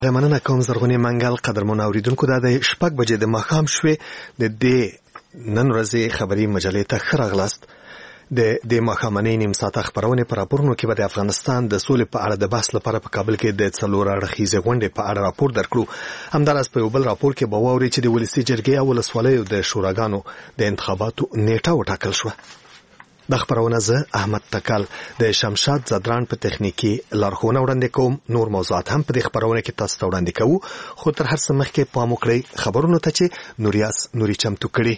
مننه کوم زرغونې منګل قدرمن اوریدونکو دا د شپږ بجې د ماښام شوې د دې نن ورځې خبري مجلې ته ښه راغلاست. د ماښامنۍ نیم ساعته خبرونې په راپورونو کې به د افغانستان د سولې په اړه د بحث لپاره په کابل کې د څلور اړخیزې غونډې په اړه راپور درکړو. همداراز په یو بل راپور کې به واورئ چې د ولسي جرګې او ولسوالیو د شوراګانو د انتخاباتو نیټه وټاکل شوه. د خبرونه زه احمد تکل د شمشاد زدران په تخنیکی لارښوونه وړاندې کوم. نور موضوعات هم په دې خبرونه کې تاسو ته وړاندې کوو، خو تر هر څه مخکې پام وکړئ خبرونو ته چې نوریاس نوري چمتو کړي.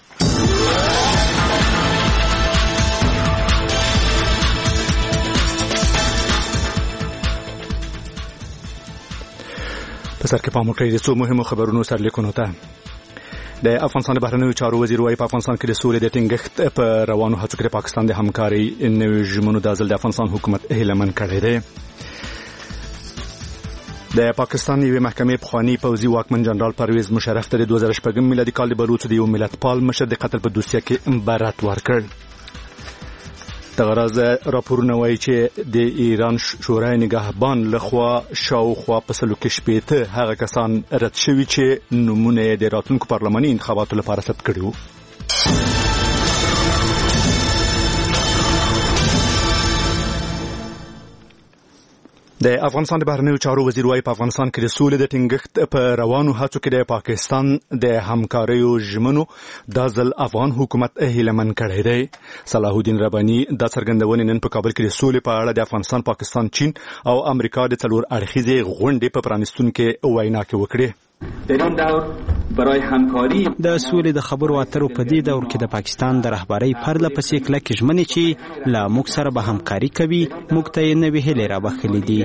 په سر کې پام وکړئ د څو مهمو خبرونو سرلیکونو ته. د افغانستان بهرنیو چارو وزیر وايي په افغانستان کې د سولې د ټینګښت په روانو هڅو کې د پاکستان د همکارۍ نوي ژمنو د ځل د افغانستان حکومت هیلمن کړی دی. د پاکستان یوې محکمې پخوانی پوځي واکمن جنرال پرویز مشرف ته د 2006 میلادي کال د بلوچو د یو ملتپال مشر د قتل په دوسیه کې برات ورکړ. دغه راز راپورونه وایي چې د ایران شورای نگهبان لخوا شاوخوا په سلو کې شپېته هغه کسان رد شوي چې نومونه یې د راتلونکو پارلماني انتخاباتو لپاره ثبت کړي وو. د افغانستان د بهرنیو چارو وزیر وايي په افغانستان کې د سولې د ټینګښت په روانو هڅو کې د پاکستان د همکاریو ژمنو د ځل افغان حکومت هیلمن کړی دی. صلاح الدین رباني د څرګندونې نن په کابل کې د سولې په اړه د افغانستان، پاکستان، چین او امریکا د څلور اړخیزې غونډې په پرانیستونکو وینا کې وکړې. د سولې د خبرو اترو په دې دور کې د پاکستان د رهبرۍ پرله پسې کلکې ژمنې چې له موږ سره به همکاري کوي موږ ته یې نوې هیلې رابخښلې دي.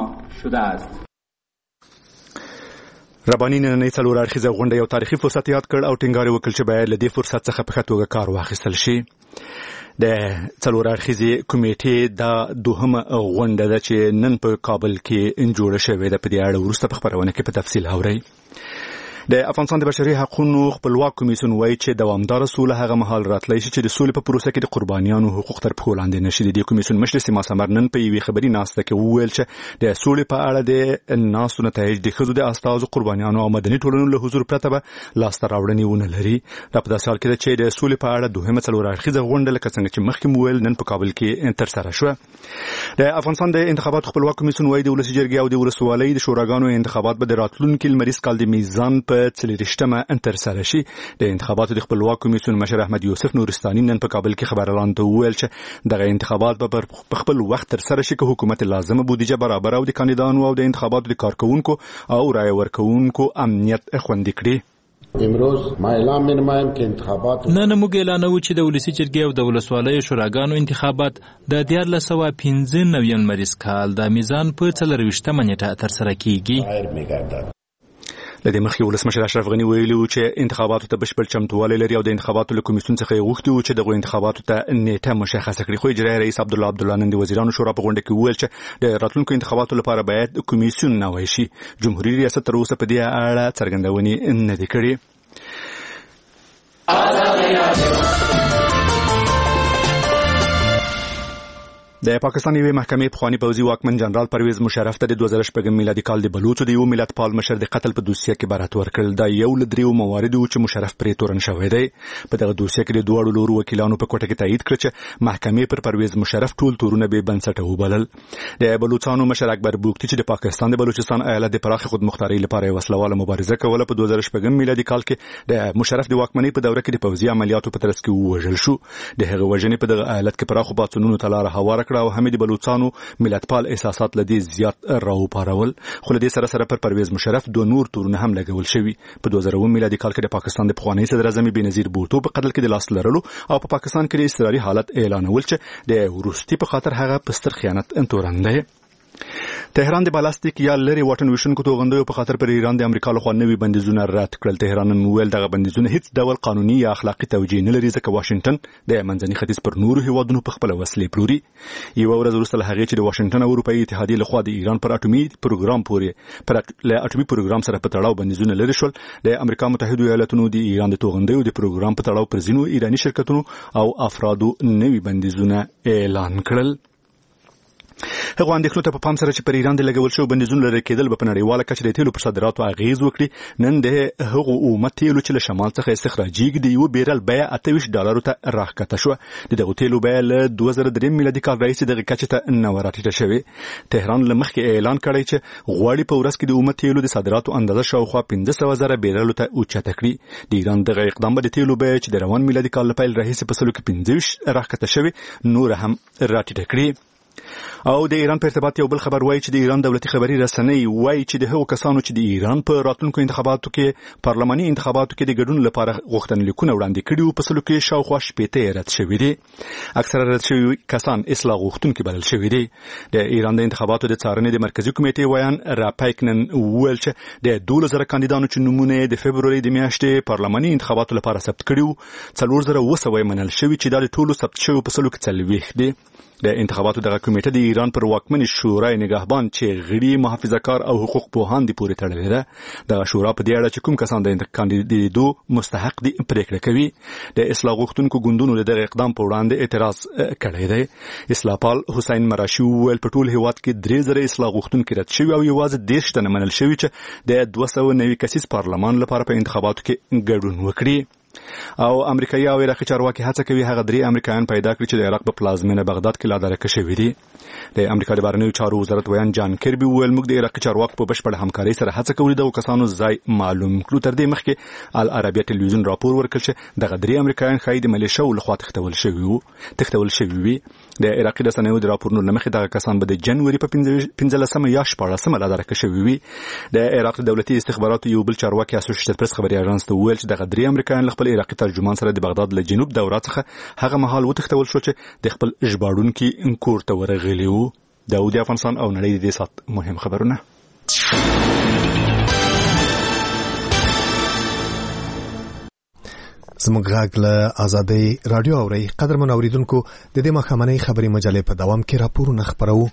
رباني نننۍ څلور اړخیزه غونډه یو تاریخي فرصت یاد کړ او ټینګار وکړ چې باید له دې فرصت څخه په ښه توګه کار واخیستل شي. د څلور اړخیزې کمیټې د دوهمه غونډه ده چې نن په کابل کې جوړه شوې ده. په دې اړه وروسته په خبرونه کې په تفصیل اورئ. د افغانستان د بشري حقوقو خپلواک کمیسیون وایي چې دوامدار سوله هغه مهال راتلی شي چې د سولې په پروسه کې د قربانیانو حقوق تر پښو لاندې نشي. د کمیسیون مشر سیما سمر نن په یوې خبري ناسته کې وویل چې د سولې په اړه د ناستو نتایج د ښځو د استازو، قربانیانو او مدني ټولنو له حضور پرته به لاسته راوړنې ونه لري. دا په داسې حال کې ده چې د سولې په اړه دوهمه څلور اړخیزه غونډه لکه څنګه چې مخکې مو ویل نن په کابل کې ترسره شوه. د افغانستان د انتخاباتو خپلواک کمیسیون وایي د ولسي جرګې او د ولسوالۍ د شوراګانو انتخابات به د راتلونکي لمریز کال د میزان په 40 انترسره شي. د انتخاباتو د خپلواک کمیسیون مشر احمد یوسف نورستاني نن په کابل کې خبريالانو ته وویل چې دغه انتخابات به په خپل وخت ترسره شي که حکومت لازمه بودیجه برابر او د کاندیدانو او د انتخاباتو د کارکونکو او رای ورکونکو امنیت خوندي کړي. امروز ما اعلام می‌نمایم که انتخابات نن موږ اعلانوو چې د ولسي جرګې او د ولسوالیو شوراګانو انتخابات د 1995 لمریز کال د میزان په 24 نیټه ترسره کیږي. لدې مخکې ولسمشر اشرف غني ویلي و چې انتخاباتو ته بشپړ چمتووالی لري او د انتخاباتو له کمیسیون څخه یې غوښتي و چې دغه انتخاباتو ته نیټه مشخصه کړي. خو اجرایي رئیس عبدالله نن د وزیرانو شورا په غونډه کې وویل چې د راتلونکو انتخاباتو لپاره باید کمیسیون نوی شي. جمهوریت ریاست تر اوسه په دې اړه څرګندونې نه دي کړې. د پاکستان یوې محکمې پخوانی پوځي واکمن جنرال پرویز مشرف ته د 2006 میلادي کال د بلوچو د یو ملتپال مشر د قتل په دوسیه کې برات ورکړل. دا یو له دریو مواردو چې مشرف پرې تورن شوی دی. په دغه دوسیه کې د دوه لورو وکیلانو په کوټه کې تایید کړ چې محکمې پر پرویز مشرف ټول تورونه به بنسټه وبلل. د بلوچستان مشر اکبر بوکتی چې د پاکستان د بلوچستان ایالت د پراخ خودمختاري لپاره وسلواله مبارزه کوله په 2006 میلادي کال کې د مشرف د واکمنۍ په دوره کې د پوځي عملیاتو په ترڅ کې وژل شو. د هغه وژنې په دغه ایالت کې پراخ پاتونونو ته لار هواره او حمید بلوچستانو ملتپال احساسات لدی زیات راوپارول. خو لدی سره پر پرویز مشرف دو نور تورونه هم لګول شوی. په 2009 میلادي کال کې د پاکستان د پخوانی صدر اعظم بنظیر بوټو په قتل کې د لاس لرلو او په پاکستان کې د اضطراري حالت اعلانول چې د وروستي په خاطر هغه پستر خیانت تورن دی. تهران د بالستیک یا لری واټن ویشونکو توغندیو په خاطر پر ایران د امریکا لخوا نوي بندیزونه رد کړل. تهران ویل دغه بندیزونه هیڅ ډول قانوني یا اخلاقی توجیه نه لري ځکه واشنگټن د منځني ختیځ پر نورو هیوادونو په خپل وسلې پلوري. یو ورځ وروسته له هغې چې د واشنگټن او اروپאי اتحادیې لخوا د ایران پر اټومي پروګرام پورې پر اټومي پروګرام سره په تړاو بندیزونه لري شول، د امریکا متحده ایالاتونو د ایران د توغندیو د پروګرام په تړاو پر ځینو ایراني شرکتونو او افرادو نوي بندیزونه اعلان کړل. هغه اندېښنو ته په پام سره چې پر ایران د لګول شوو بندیزونو لرې کېدل به په نړیواله کچه د تیلو پر صادراتو اغیز وکړي، نن د هغو اومه تیلو چې له شمال څخه استخراجېږي د یو بیرل بیه $28 ته راښکته شوه. د دغو تیلو بیه له 2003 میلادي کال راهیسې دغې کچې ته نه وراټیټه شوې. تهران له مخکې اعلان کړی چې غواړي په ورځ کې د اومه تیلو د صادراتو اندازه شاوخوا 500,000 بیرلو ته اوچته کړي. د ایران دغه اقدام به د تیلو بیه چې د روان میلادي کال له پیل راهیسې په 25 راښکته شوې نور هم راټیټه کړي. او د ایران په ارتباط یو بل خبر وایي چې د ایران دولتي خبري رسنۍ وایي چې د هغو کسانو چې د ایران په راتلونکو انتخاباتو کې پارلماني انتخاباتو کې د ګډون لپاره غوښتنلیکونه وړاندې کړي وو په سلو کې شاوخوا 80 رد شوي دي. اکثره رد شوي کسان اصلاح غوښتونکي بلل شوي دي. د ایران د انتخاباتو د څارنې د مرکزي کمیټې ویان راپایکنن وویل چې د 12,000 کاندیدانو چې نومونه د فبروري د میاشتې پارلماني انتخاباتو لپاره ثبت کړي وو 4,200 منل شوي چې دا د ټولو ثبت شوي په سلو کې 40 دي. د انتخاباتو دغه کمیټه د ایران پر واکمنې شورای نگهبان چې غړي محافظه‌کار او حقوق پوهان دي پورې تړلې ده. دغه شورا په دې اړه چې کوم کسان د کاندیدېدو مستحق دي پریکړه کوي. د اصلاح غوښتونکو ګوندونو له دغه اقدام په وړاندې اعتراض کړی دی. اصلاح پال حسین مراشي وویل په ټول هیواد کې 3,000 اصلاح غوښتونکي رد شوي او یوازې 10 تنه منل شوي چې د 290 کسیز پارلمان لپاره په انتخاباتو کې ګډون وکړي. او امریکایي او عراقي چارواکي هڅه کوي هغه 3 امریکایان پیدا کړي چې د عراق په پلازمینه بغداد کې لادرکه شوي دي. د امریکا د بهرنیو چارو وزارت ویان جان کربي وویل موږ د عراقي چارواکو په بشپړه همکارۍ سره هڅه کوو د کسانو ځای معلوم کړو. تر دې مخکې العربیه ټلویزیون راپور ورکړ چې دغه 3 امریکایان خای د ملیشو لخوا تښتول شوي وي. د عراقي رسنیو د راپورونو لمخې دغه کسان به د جنوري په 15 یا 14 لادرکه شوي وي. د عراق دولتي استخباراتو یو بل چارواکي اسوسییټډ پریس خبري اژانس ته وویل چې دغه 3 امریکایان خپل عراقي ترجمان سره د بغداد له جنوب دورا څخه هغه مهال وتښتول شو چې د خپل ژباړونکي کور ته ورغلي وو. د افغانستان او نړۍ د دې سات مهم خبرونه. زموږ غږ له آزادۍ رادیو اوري. قدرمن اوریدونکو د دې مخامنۍ خبري مجلې په دوام کې راپورونه خبرو.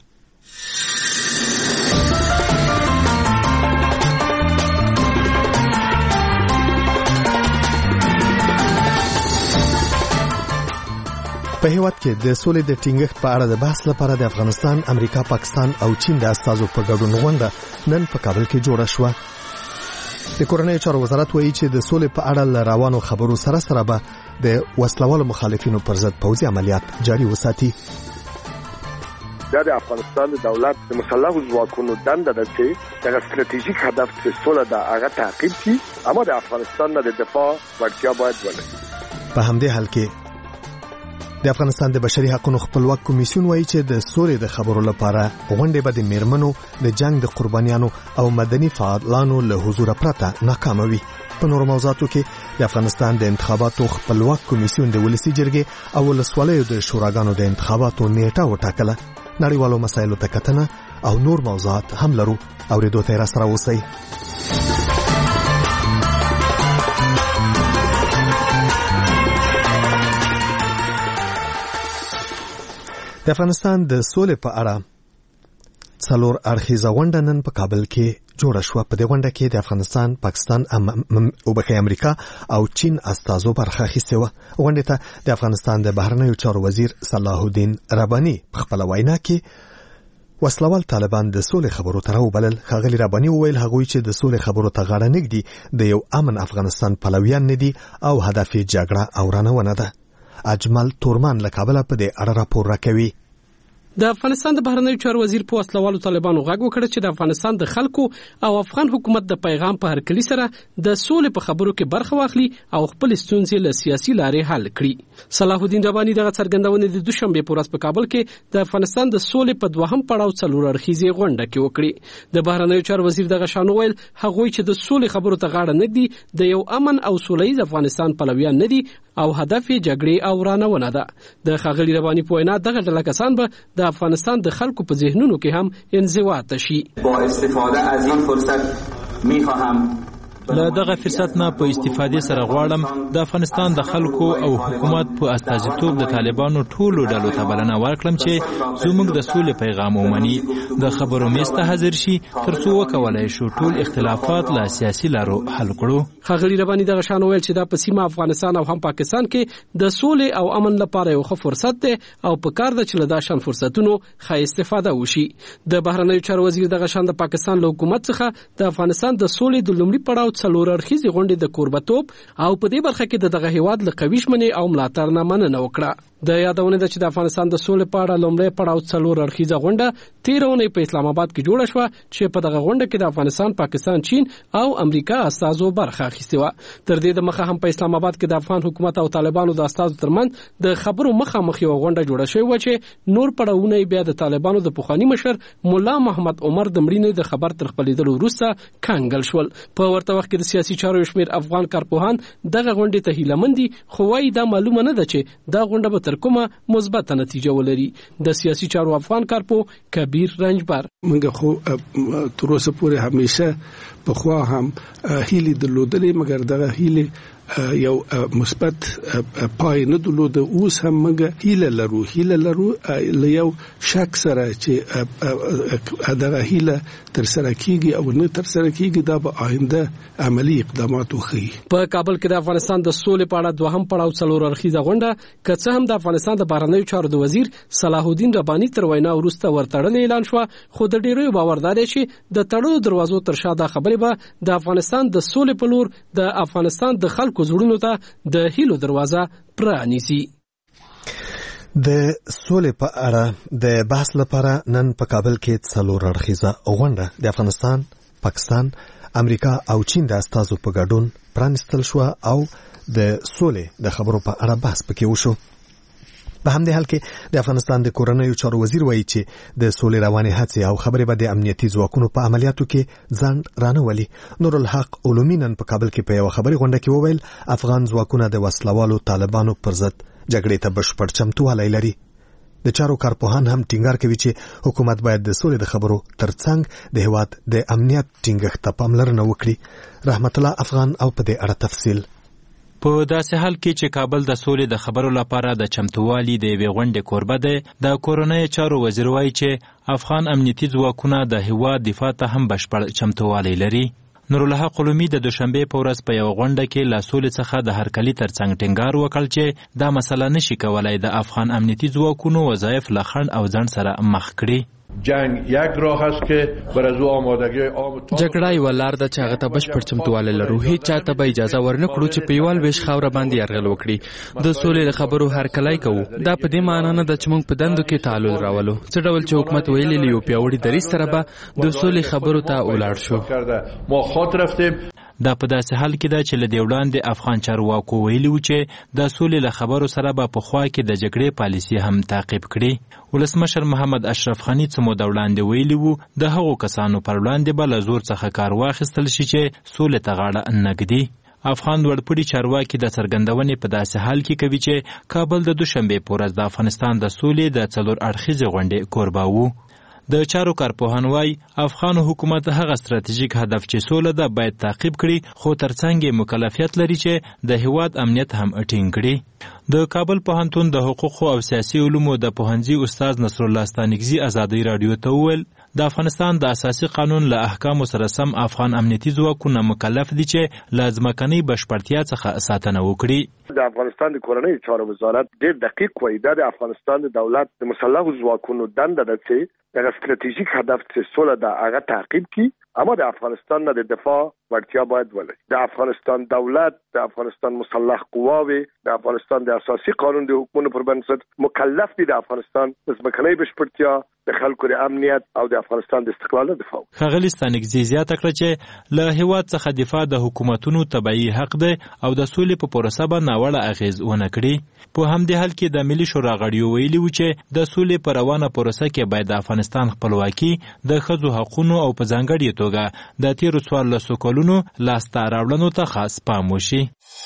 په هیواد کې د سولې د ټینګښت په اړه د بحث لپاره د افغانستان، امریکا، پاکستان او چین د استازو په ګډون غونډه نن په کابل کې جوړه شوه. د کورنۍ چارو وزارت وایي چې د سولې په اړه روانو خبرو سره سره به د وسلوالو مخالفینو پر ضد پوځي عملیات جاري وساتي. دا د افغانستان د دولت د مسلحو ځواکونو دنده ده چې د ستراتیژیک هدف چې سوله د هغه تعقیب کړي، اما د افغانستان د دفاع وړتیا باید ولري. په همدې حال کې د افغانستان د بشري حقوقو خپلواک کمیسیون وایي چې د سولې د خبرو لپاره غونډې به د میرمنو د جنگ د قربانیانو او مدني فعالانو له حضور پرته ناکامه وي. په نورو موضوعاتو کې د افغانستان د انتخاباتو خپلواک کمیسیون د ولسی جرګې او ولسوالیو د شوراګانو د انتخاباتو نیټه وټاکله. نړیوالو مسایلو ته کتنه او نور موضوعات هم لرو. اوریدو ته را سره اوسئ. د افغانستان د سولې په اړه څلور اړخیزه غونډه نن په کابل کې جوړه شوه. په دې غونډه کې د افغانستان، پاکستان او امریکا او چین استازو برخه اخیستې وه. غونډې ته د افغانستان د بهرنیو چارو وزیر صلاح الدین رباني په خپله وینا کې وسلوال طالبان د سولې خبرو ته راوبلل. ښاغلي رباني وویل هغوی چې د سولې خبرو ته غاړه نږدي د یو امن افغانستان پلویان نه دي او هدف یې جګړه او رانونه ده. اجمل تورمان له کابل په دې اړه راپور راکوي. د افغانستان د بهرنیو چارو وزیر په وسلوالو طالبانو غږ وکړ چې د افغانستان د خلکو او افغان حکومت د پیغام په هرکلي سره د سولې په خبرو کې برخه واخلي او خپل ستونزې له سیاسي لارې حل کړي. صلاح الدین رباني دغه څرګندونه د دوشنبه په ورځ په کابل کې د افغانستان د سولې په دوهم پړاو څلور اړخیزه غونډه کې وکړي. د بهرنیو چارو وزیر دغه شانو ویل هغوی چې د سولې خبرو ته غاړه نږدي د یو امن او سولهییز افغانستان پلویان نه دي او هدف یې جګړې او رانونه ده. د ښاغلي رباني په وینا دغه ډله کسان به د افغانستان د خلکو په ذهنونو کې هم انزوا تشي. با استفاده از این فرصت می‌خواهم له دغه فرصت نه په استفادې سره غواړم د افغانستان د خلکو او حکومت په استازیتوب د طالبانو ټولو ډلو ته بلنه ورکړم چې زموږ د سولې پیغام ومني، د خبرو میز ته حاضر شي ترڅو وکولای شو ټول اختلافات له سیاسي لارو حل کړو. ښاغلي رباني دغه شان ویل چې دا په سیمه افغانستان او هم پاکستان کې د سولې او امن لپاره یو ښه فرصت دی او په کار ده چې له دا شان فرصتونو ښه استفاده وشي. د بهرنیو چارو وزیر دغه شان د پاکستان له حکومت څخه د افغانستان د سولې د لومړي پړاو څلور اړخیزې غونډې د کوربتوب او په دې برخه کې دغه هیواد له قوي ژمنې او ملاتړ نه مننه وکړه. د یادونه ده چې د افغانستان د سولې په اړه لومړی پړاو څلور اړخیزه غونډه 13 اونۍ په اسلام آباد کې جوړه شوه چې په دغه غونډه کې د افغانستان، پاکستان، چین او امریکا استازو برخه اخیستې وه. تر دې دمخه هم په اسلام آباد کې د افغان حکومت او طالبانو د استازو ترمنځ د خبرو مخامخ یو غونډه جوړه شوې وه چې نور پړاوونه بیا د طالبانو د پخواني مشر مولا محمد عمر د مړینې د خبر تر خپرېدلو وروسته کنګل شول. په ورته وخت کې د سیاسي چارو یو شمېر افغان کارپوهان دغه غونډې ته هیله مند دي، خو وايي دا معلومه نه ده چې دا غونډه به تر کومه مثبت نتیجه ولري. د سیاسي چارو افغان کارپو کبیر رنجبر: موږ خو تر اوسه پورې همیشه په خوا هم هیلې درلودلې، مګر دغه هیلې یو مثبت پای نه درلوده. اوس هم موږ هیله لرو له یو شک سره چې دغه هیله تر سره کیږي او نه تر سره کیږي، دا به آینده عملی اقدامات وکړي. په کابل کې د افغانستان د سولې په اړه دوهم پړاو څلور اړخیزه غونډه که څه هم د افغانستان د بهرنیو چارو د وزیر صلاح الدین رباني تر وینا وروسته ورتړل اعلان شو، خو د ډیرو باوردار دی چې د تړلو دروازو تر شا د خبرې به د افغانستان د سولې په لور د افغانستان د خلکو زړونو ته د هیلو دروازه پرانیسي. د سولې په اړه د بحث لپاره نن په کابل کې څلور اړخیزه غونډه د افغانستان، پاکستان، امریکا او چین د استازو په ګډون پرانیستل شو او د سولې د خبرو په اړه بحث پکې وشو. په همدې حال کې د افغانستان د کورنیو چارو وزیر وایي چې د سولې روانې هڅې او خبرې به د امنیتي ځواکونو په عملیاتو کې ځنډ رانه ولي. نور الحق علومي نن په کابل کې په یو خبري غونډه کې وویل افغان ځواکونه د وسلوالو طالبانو پر ضد جګړې ته بشپړ چمتووالی لري. د چارو کارپوهان هم ټینګار کوي چې حکومت باید د سولې د خبرو ترڅنګ د هیواد د امنیت ټینګښت ته پاملرنه وکړي. رحمت الله افغان او په دې اړه تفصیل. په داسې حال کې چې کابل د سولې د خبرو لپاره د چمتووالي د یوې غونډې کوربه دی، د کورنیو چارو وزیر وایي چې افغان امنیتي ځواکونه د هیواد دفاع ته هم بشپړ چمتووالی لري. نورالحق علومي د دوشنبې په ورځ په یو غونډه کې له سولې څخه د هرکلي ترڅنګ ټینګار وکړ چې دا مسله نشي کولای د افغان امنیتي ځواکونو وظایف له خنډ او ځنډ سره مخ کړي. جنگ یک راه است که بر از آمادگی عام جګړه یو لار ده چې هغه ته بشپړ چمتووالی لرو. هیڅ چاته به اجازه ورنکړو چې په یوال ویش خاوره باندې یرغل وکړي. د سولې د خبرو هرکلی کوو. دا په دې معنی نه ده چې موږ په دندو کې تعلل راولو. څه ډول چې حکومت ویلي له یو پیاوړي دریځ سره به د سولې خبرو ته ولاړ شو. ما خاط رفتیم. دا په داسې حال کې ده چې له دې وړاندې افغان چارواکو ویلي وو چې د سولې له خبرو سره به په خوا کې د جګړې پالیسي هم تعقیب کړي. ولسمشر محمد اشرف غني څه موده وړاندې ویلي وو د هغو کسانو پر وړاندې به له زور څخه کار واخیستل شي چې سولې ته غاړه نه ږدي. افغان لوړپوړي چارواکي د څرګندونې په داسې حال کې کوي چې کابل د دوشنبې په ورځ د افغانستان د سولې د څلور اړخیزې غونډې کوربه وو. د چارو کارپوهان وايي افغان حکومت هغه ستراتیژیک هدف چې سوله ده باید تعقیب کړي، خو ترڅنګ یې مکلفیت لري چې د هیواد امنیت هم ټینګ کړي. د کابل پوهنتون د حقوقو او سیاسي علومو د پوهنځي استاد نصر الله ستانکزي ازادي رادیو ته وویل د افغانستان د اساسي قانون له احکامو سره سم افغان امنیتي ځواکونه مکلف دي چې له ځمکنۍ بشپړتیا څخه ساتنه وکړي. د افغانستان د کورنیو چارو وزارت ډېر دقیق وایي دا د افغانستان د دولت د مسلحو ځواکونو دنده ده چې دغه ستراتیژیک هدف چې سوله ده هغه تعقیب کړي، اما د افغانستان نه د دفاع وړتیا باید ولري. د افغانستان دولت، د افغانستان مسلح قواوې، د افغانستان د اساسي قانون د حکمونو پر بنسټ مکلف دي د افغانستان د ځمکنۍ بشپړتیا، د خلکو د امنیت او د افغانستان د استقلال دفاع. ښاغلي ستانکزي زیاته کړه چې له هیواد څخه دفاع د حکومتونو طبیعي حق دی او د سولې په پروسه به ناوړه اغیز ونه کړي. په همدې حال کې د ملي شورا غړیو ویلي وو چې د سولې په روانه پروسه کې باید د افغانستان خپلواکي، د ښځو حقونو او په ځانګړې توګه د تیرو 14 کلونو لاسته راوړنو ته خاص پام وشي.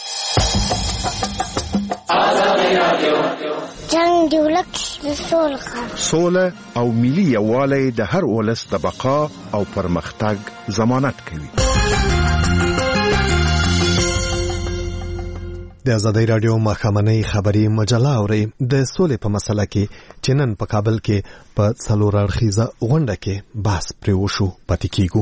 جنگ دی ولک د سوله او ملي یووالی د هر ولس د بقا او پرمختګ ضمانت کوي. د آزادۍ رادیو ماښامنۍ خبري مجله اوري د سولې په مسله کې چې نن په کابل کې په څلور اړخیزه غونډه کې بحث پرې وشو پاتې کیږو.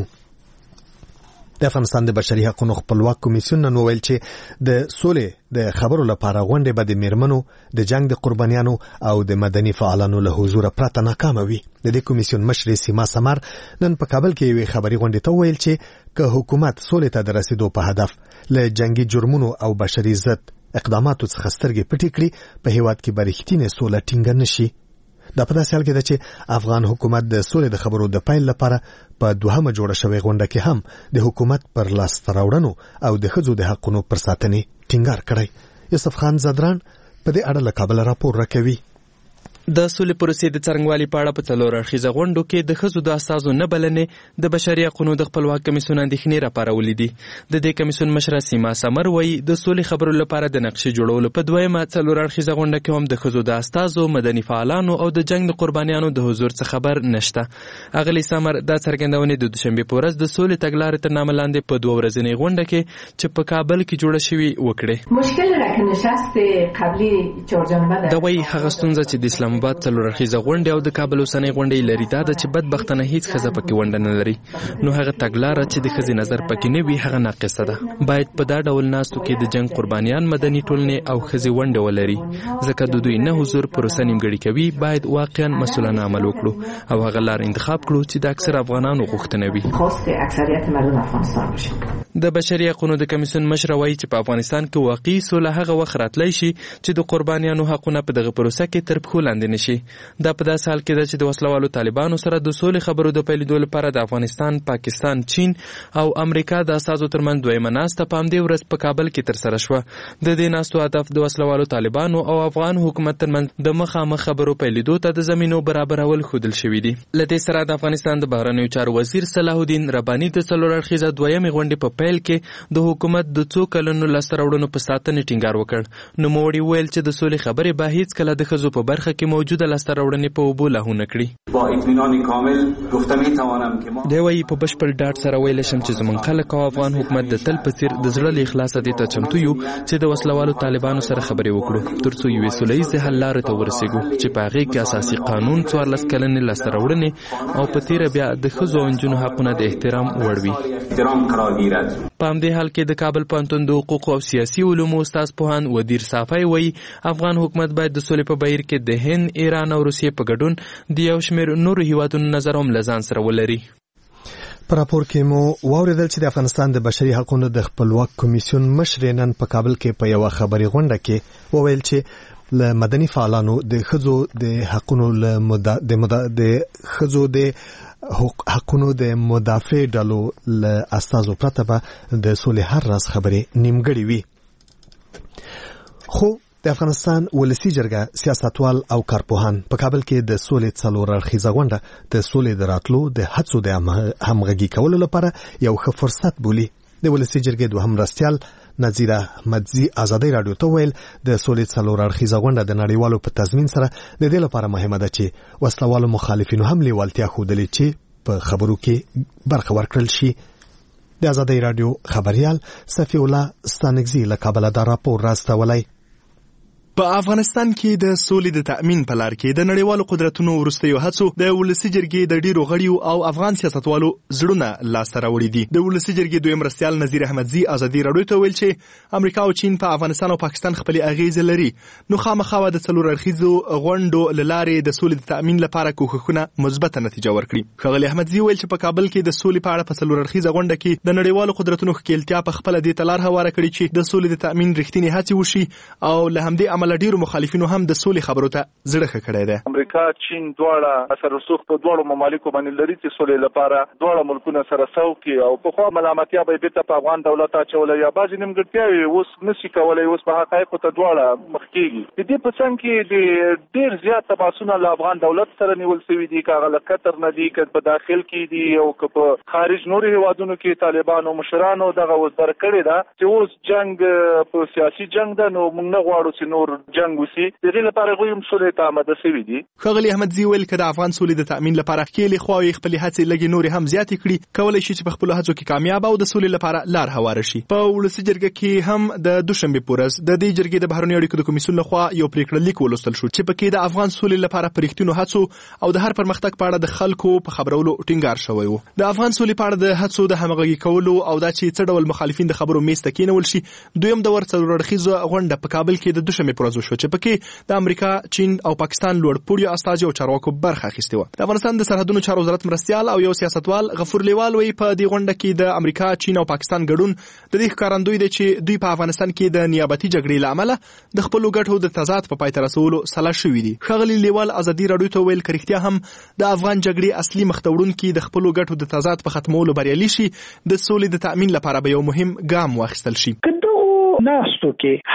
د افغانستان د بشري حقوقو خپلواک کمیسیون نن وویل چې د سولې د خبرو لپاره غونډې به د میرمنو د جنگ د قربانیانو او د مدني فعالانو له حضور پرته ناکامه وي. د دې کمیسیون مشر سیما سمر نن په کابل کې یوې خبري غونډې ته وویل چې که حکومت سولې ته د رسیدو په هدف له جنگي جرمونو او بشري ضد اقداماتو څخه سترګې پټې کړي په هیواد کې به رښتینې سوله ټینګه نشي. دا په داسې حال کې ده چې افغان حکومت د سولې د خبرو د پیل لپاره په دوهمه جوړه شوې غونډه کې هم د حکومت پر لاسته راوړنو او د ښځو د حقونو پر ساتنې ټینګار کړی. یوسف خان زدران په دې اړه له کابل راپور راکوي. د سولې پروسې د څرنګوالي په اړه په څلور اړخیزه غونډو کې د ښځو د اساسو نه بلنې د بشري حقوقو د خپلواک کمیسیون اندېښنې راپارولې دي. د دې کمیسیون مشره سیما سمر وایي د سولې خبرو لپاره د نقشې جوړولو په دویمه څلور اړخیزه غونډه کې هم د ښځو د اساسو مدني فعالانو او د جنگ د قربانیانو د حضور څخه خبر نشته. اغلی سمر دا څرګندونه د دوشنبه په ورځ د سولې تګلارې تر نامه لاندې په دوه ورځنۍ غونډه کې چې په کابل کې جوړه شوې وکړه. مشکل راکه نشست قبلی چهارجانبه دا وایي هغه ستونزه چې د اسلام آباد څلور اړخیزه غونډه او د کابل اوسنۍ غونډې لري دا ده چې بدبختانه هیڅ ښځه پکې ونډه نه لري. نو هغه تګلاره چې د ښځې نظر پکې نه وي هغه ناقصه ده. باید په دا ډول ناستو کې د جنگ قربانیان مدني ټولنې او ښځې ونډه ولري ځکه د دوی نه حضور پروسه نیمګړې کوي. باید واقعا مسؤلانه عمل وکړو او هغه لار انتخاب کړو چې د اکثر افغانانو غوښتنه وي. خواست اکثریت مردم افغانستان باشه. د بشري حقوقو د کمیسیون مشر وایي چې په افغانستان کې واقعي سوله هغه وخت راتلی شي چې د قربانیانو حقونه په دغه پروسه کې تر پښو لاندې نشي. دا په داسې حال کې ده چې د وسلوالو طالبانو سره د سولې خبرو د پیلېدو لپاره د افغانستان، پاکستان، چین او امریکا د اساسو ترمنځ دویمه ناسته په همدې ورځ په کابل کې ترسره شوه. د دې ناستو هدف د وسلوالو طالبانو او افغان حکومت ترمنځ د مخامخ خبرو پیلېدو ته د زمینو برابرول ښودل شوي دي. له دې سره د افغانستان د بهرنیو چارو وزیر صلاح الدین رباني د څلور اړخیزه دویمې غونډې په پیل کې د حکومت د څو کلونو لاسته راوړنو په ساتنې ټینګار وکړ. نوموړي ویل چې د سولې خبرې به هیڅ کله د ښځو په برخه کې موجوده لاسته راوړنې په اوبو لاهو نه کړي. دی وایي په بشپړ ډاډ سره ویلی شم چې زموږ خلک او افغان حکومت د تل په څیر د زړه له اخلاصه دې ته چمتو یو چې د وسلوالو طالبانو سره خبرې وکړو تر څو یوې سوله ییزې حل لارې ته ورسېږو چې په هغې کې اساسي قانون 14 کلنې لاسته راوړنې او په تیره بیا د ښځو او نجونو حقونه د احترام وړ وي. په همدې حال کې د کابل پوهنتون د حقوقو او سیاسي علومو استاد پوهاند ودیر صافی وایي افغان حکومت باید د سولې په بهیر کې د هند، ایران او روسیې په ګډون د یو شمېر نورو هیوادونو نظر هم له ځان سره ولري. په راپور کې مو واوریدل چې د افغانستان د بشري حقوقو د خپلواک کمیسیون مشر نن په کابل کې په یو خبري غونډه کې وویل چې له مدني فعالانو د ښځو د حقوقو د مدافع ډلو له استازو پرته به د سولې هر راز خبرې نیمګړې وي. خو د افغانستان ولسی جرګه سیاستوال او کارپوهان په کابل کې د سولې څلور اړخیزه غونډه د سولې د راتلو د هڅو د همغږي کولو لپاره یو ښه فرصت بولي. د ولسی جرګې دوهم مرستیال نذیر احمدزي آزادۍ رادیو ته ویل د سولې څلور اړخیزه غونډه د نړیوالو په تضمین سره د دې لپاره مهمه ده چې وسلوالو مخالفینو هم لیوالتیا ښودلې چې په خبرو کې برخه ورکړل شي. د آزادۍ رادیو خبريال صفی الله ستانګزي له کابل دا راپور راستولی. په افغانستان کې د سولې د تأمین په لار کې د نړیوالو قدرتونو وروستیو هڅو د ولسی جرګې د ډیرو غړیو او افغان سیاستوالو زړونه لاسته راوړي دي. د ولسی جرګې دویم مرستیال نذیر احمدزي آزادۍ رادیو ته ویل چې امریکا او چین په افغانستان او پاکستان خپل اغیزه لري. نو خامخا د څلور اړخیزو غونډو له لارې د سولې د تأمین لپاره کوښښونه مثبته نتیجه ورکړي. ښاغلی احمدزي ویل چې په کابل کې د سولې په اړه په څلور اړخیزه غونډه کې د نړیوالو قدرتونو ښکېلتیا په خپل د تلار هواره کړي چې د سولې د تأمین رښتینی هڅې وشي او له همدې امله ډیرو مخالفینو هم د سولې خبرو ته زړه ښه کړی دی. امریکا، چین دواړه اثر رسوخ په دواړو ممالکو باندې لري چې سولې لپاره دواړه ملکونه سره سوکي او په خوا ملامتیا به بیرته په افغان دولت اچولې یا بعضې نیمګړتیاوې اوس نشي کولی اوس په حقایقو ته دواړه مخ کېږي. د دې په څنګ کې د ډېر زیات تماسونه له افغان دولت سره نیول شوي دي، که هغه له قطر نه دي، که په داخل کې دي او که په خارج نورو هیوادونو کې طالبانو مشرانو دغه وزبر کړې ده چې اوس جنګ په سیاسي جنګ ده. نو موږ نه غواړو چې نور نور جنگ وسی د دې لپاره غوښم سولې ته آماده شوي دي. ښاغلي احمدزي ویل چې د افغان سولې د تأمین لپاره کې خواوې خپل هڅې لګي نور هم زیاتې کړي کولای شي چې په خپل هڅو کې کامیاب او د سولې لپاره لار هواره شي. په ولسي جرګه کې هم د دوشنبه پورز د دې جرګې د بهرنیو اړیکو د کمیسیون لخوا یو پریکړه لیک ولوستل شو چې پکې د افغان سولې لپاره پرېښتینو هڅو او د هر پرمختګ په اړه د خلکو په خبرولو ټینګار شوی و. د افغان سولې په اړه د هڅو د همغږي کولو او دا چې څه ډول مخالفین د خبرو میز ته کېنول شي دویم د څلور اړخیزه غونډه په کابل کې د دوشنبه پورز شو چې پکې د امریکا، چین او پاکستان لوړپوړي استازي او چارواکو برخه اخیسته و. د افغانستان د سرحدونو چارو وزارت مرستيال او یو سیاستوال غفور لیوال وی په دې غونډه کې د امریکا، چین او پاکستان ګډون د دې ښکارندوی دی چې دوی په افغانستان کې د نیابتي جګړې لامل د خپل ګټو د تضاد په پای ته رسولو سلا شوې دي. ښاغلي لیوال ازادي راډیو ته ویل کړه هم د افغان جګړې اصلي مخته د خپل ګټو د تضاد په ختمولو بریالي شي د سولې د تأمین لپاره به یو مهم ګام واخیستل شي. ناستو کې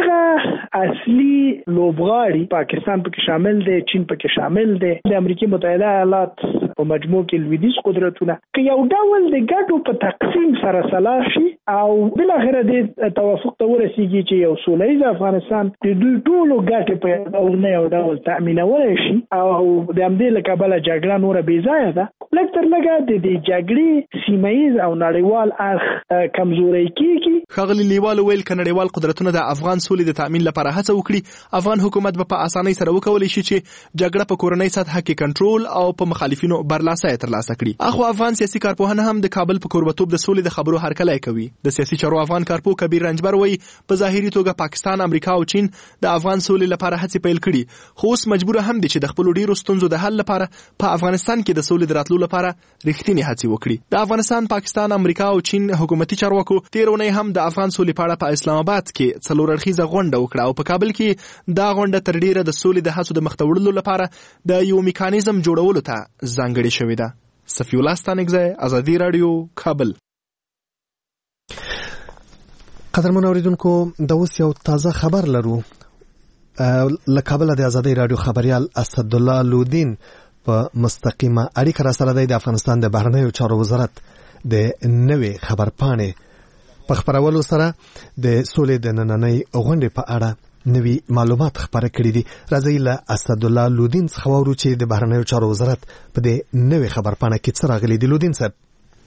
همدغه اصلي لوبغاړي پاکستان پکې شامل دي، چین پکې شامل دي، د امریکا متحده ایالات په مجموع کې لویدیځ قدرتونه که یو ډول د ګټو په تقسیم سره سلا شي او بل اخر د توافق ته ورسیږي چې یو سولهییز افغانستان د دوی ټولو ګټې په یو ډول تامینولی شي او د همدې له کبله جګړه نوره بې ځایه ده. لږ تر لږه د دې جګړې سیمهییز او نړیوال اړخ کمزوری کیږي. ښاغلي لیوال ویل که نړیوال قدرتونه د افغان سولې د تأمین لپاره هڅه وکړي افغان حکومت به په اسانۍ سره وکولی شي چې جګړه په کورنۍ سطح کې کنټرول او په مخالفینو برلاسه ترلاسه کړي. اخو افغان سیاسي کارپوهان هم د کابل په کوربتوب د سولې د خبرو هرکلی کوي. د سیاسي چارو افغان کارپو کبیر رنجبر وایي په ظاهري توګه پاکستان، امریکا او چین د افغان سولې لپاره هڅې پیل کړي خو اوس مجبور هم دي چې د خپل ډیرو ستونزو د حل لپاره په افغانستان کې د سولې د راتلو لپاره رښتینې هڅې وکړي. د افغانستان، پاکستان، امریکا او چین حکومتي چارواکو تیر اونۍ هم د افغان سولې په اړه په اسلام آباد کې څلور اړخیزه غونډه وکړه او په کابل کې دا غونډه تر ډیره د سولې د هڅو د مخته وړلو لپاره د یو میکانیزم جوړولو ته ځانګړې شوې ده. صفی الله ستانکزی، ازادي راډیو، کابل. قدرمن اوریدونکو د اوس یو تازه خبر لرو. له کابل د ازادي راډیو خبريال اسدالله لودین په مستقیمه اړیکه را سره د افغانستان د بهرنیو چارو وزارت د نوې خبرپاڼې په خبرولو سره د سولې د نننۍ غونډې په اړه نوي معلومات خبره کړي دي. راځي له اسدالله لودین څخه واورو چې د بهرنیو چارو وزارت په دې نوې خبرپاڼه کې څه راغلي دي. لودین صاحب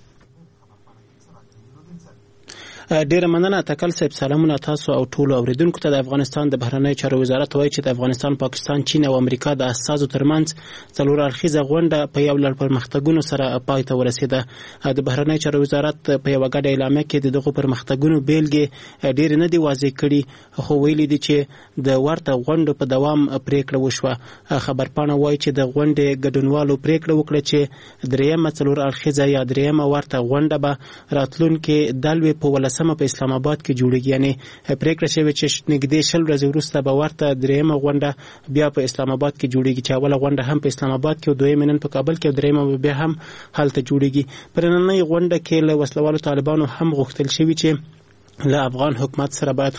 ډیره مننه تکل صاحب. سلامونه تاسو او ټول اوریدونکو ته. د افغانستان د بهرنیو چارو وزارت وایي چې د افغانستان، پاکستان، چین او امریکا د اساسو ترمنځ څلور اړخیزه غونډه په یو لړ پرمختګونو سره پای ته ورسیده. د بهرنیو چارو وزارت په یو غږ اعلامیه کې دغه پرمختګونو بیلګې ډیر نه دی واضح کړي خو ویلي دي چې د ورته غونډو په دوام پریکړه وشوه. خبرپاڼه وایي چې د غونډې ګډونوالو پریکړه وکړه چې دریمه څلور اړخیزه یا دریمه ورته غونډه به راتلونکي دلوي په په اسلام آباد کې جوړیږي. یعنی پریکړه شوی چې نږدې 20 ورځې وروسته به ورته دریمه غونډه بیا په اسلام آباد کې جوړیږي چې اوله غونډه هم په اسلام آباد کې او دویمه نن په کابل کې او دریمه بیا هم هلته جوړیږي. پر نننۍ غونډه کې له وسلوالو طالبانو هم غوښتل شوی چې له افغان حکومت سره باید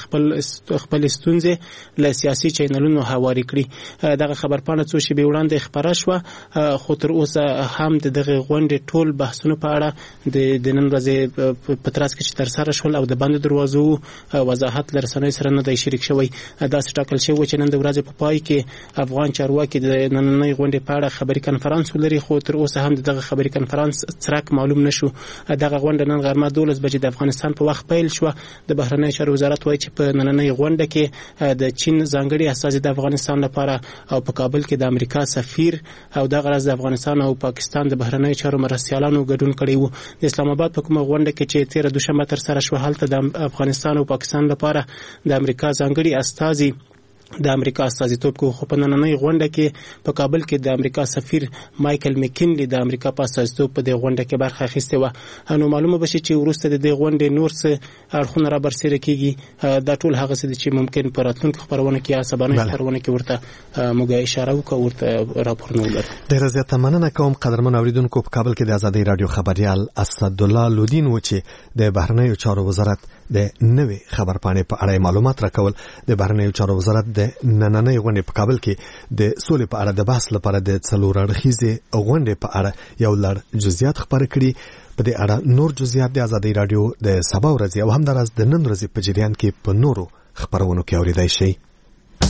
خپل ستونزې له سیاسي چینلونو هواري کړي. دغه خبرپاڼه څو شېبې وړاندې خبره شوه خو تر اوسه هم دغه غونډې ټول بحثونه په اړه د نن ورځې په ترڅ کې چې ترسره شول او د بندو دروازو وضاحت له رسنیو سره نه دی شریک شوی. داسې ټاکل شوی چې نن د ورځې په پای کې افغان چارواکي د نننۍ غونډې په اړه خبري کنفرانس ولري خو تر اوسه هم دغه خبري کنفرانس څرک معلوم نشو. دغه غونډه نن غرمه 12 بجې د افغانستان په وخت پیل شوه. د بهرنیو چارو وزارت وایي چې په نننۍ غونډه کې د چین ځانګړي استازي د افغانستان لپاره او په کابل کې د امریکا سفیر او د غرض د افغانستان او پاکستان د بهرنیو چارو مرستيالانو ګډون کړی وو. د اسلام آباد په کومه غونډه کې چې 13 دوشنبه تر سره شو هلته د افغانستان او پاکستان لپاره د امریکا ځانګړي استازي د امریکا استازیتوب کو خو په نننۍ غونډه کې په کابل کې د امریکا سفیر مایکل مکینلی د امریکا په استازیتوب په دې غونډه کې برخه اخیسته و. نو معلومه بشي چې ورسته د دې غونډې نور څه اړخونه را برسېره کیږي. دا ټول هغه څه چې ممکن په راتلونکو خبرونه کې یا سبانه خبرونه کې ورته موږ اشاره وکړو ورته راپورونه ولرو. ډیره زیاته مننه کوم قدرمن اوریدونکو. په کابل کې د ازادي راډیو خبريال اسدالله لودین و چې د بهرنیو چارو وزارت د نوې خبرپاڼې په اړه معلومات راکول. د بهرنیو چارو وزارت د نننۍ غونډې په کابل کې د سولې په اړه د بحث لپاره د څلور اړخیزې غونډې په اړه یو لړ جزئیات خبرې کړي. په دې اړه نور جزئیات د ازادي راډیو د سبا ورځې او همداراز د نن ورځې په جریان کې په نورو خبرونو کې اوریدای شي.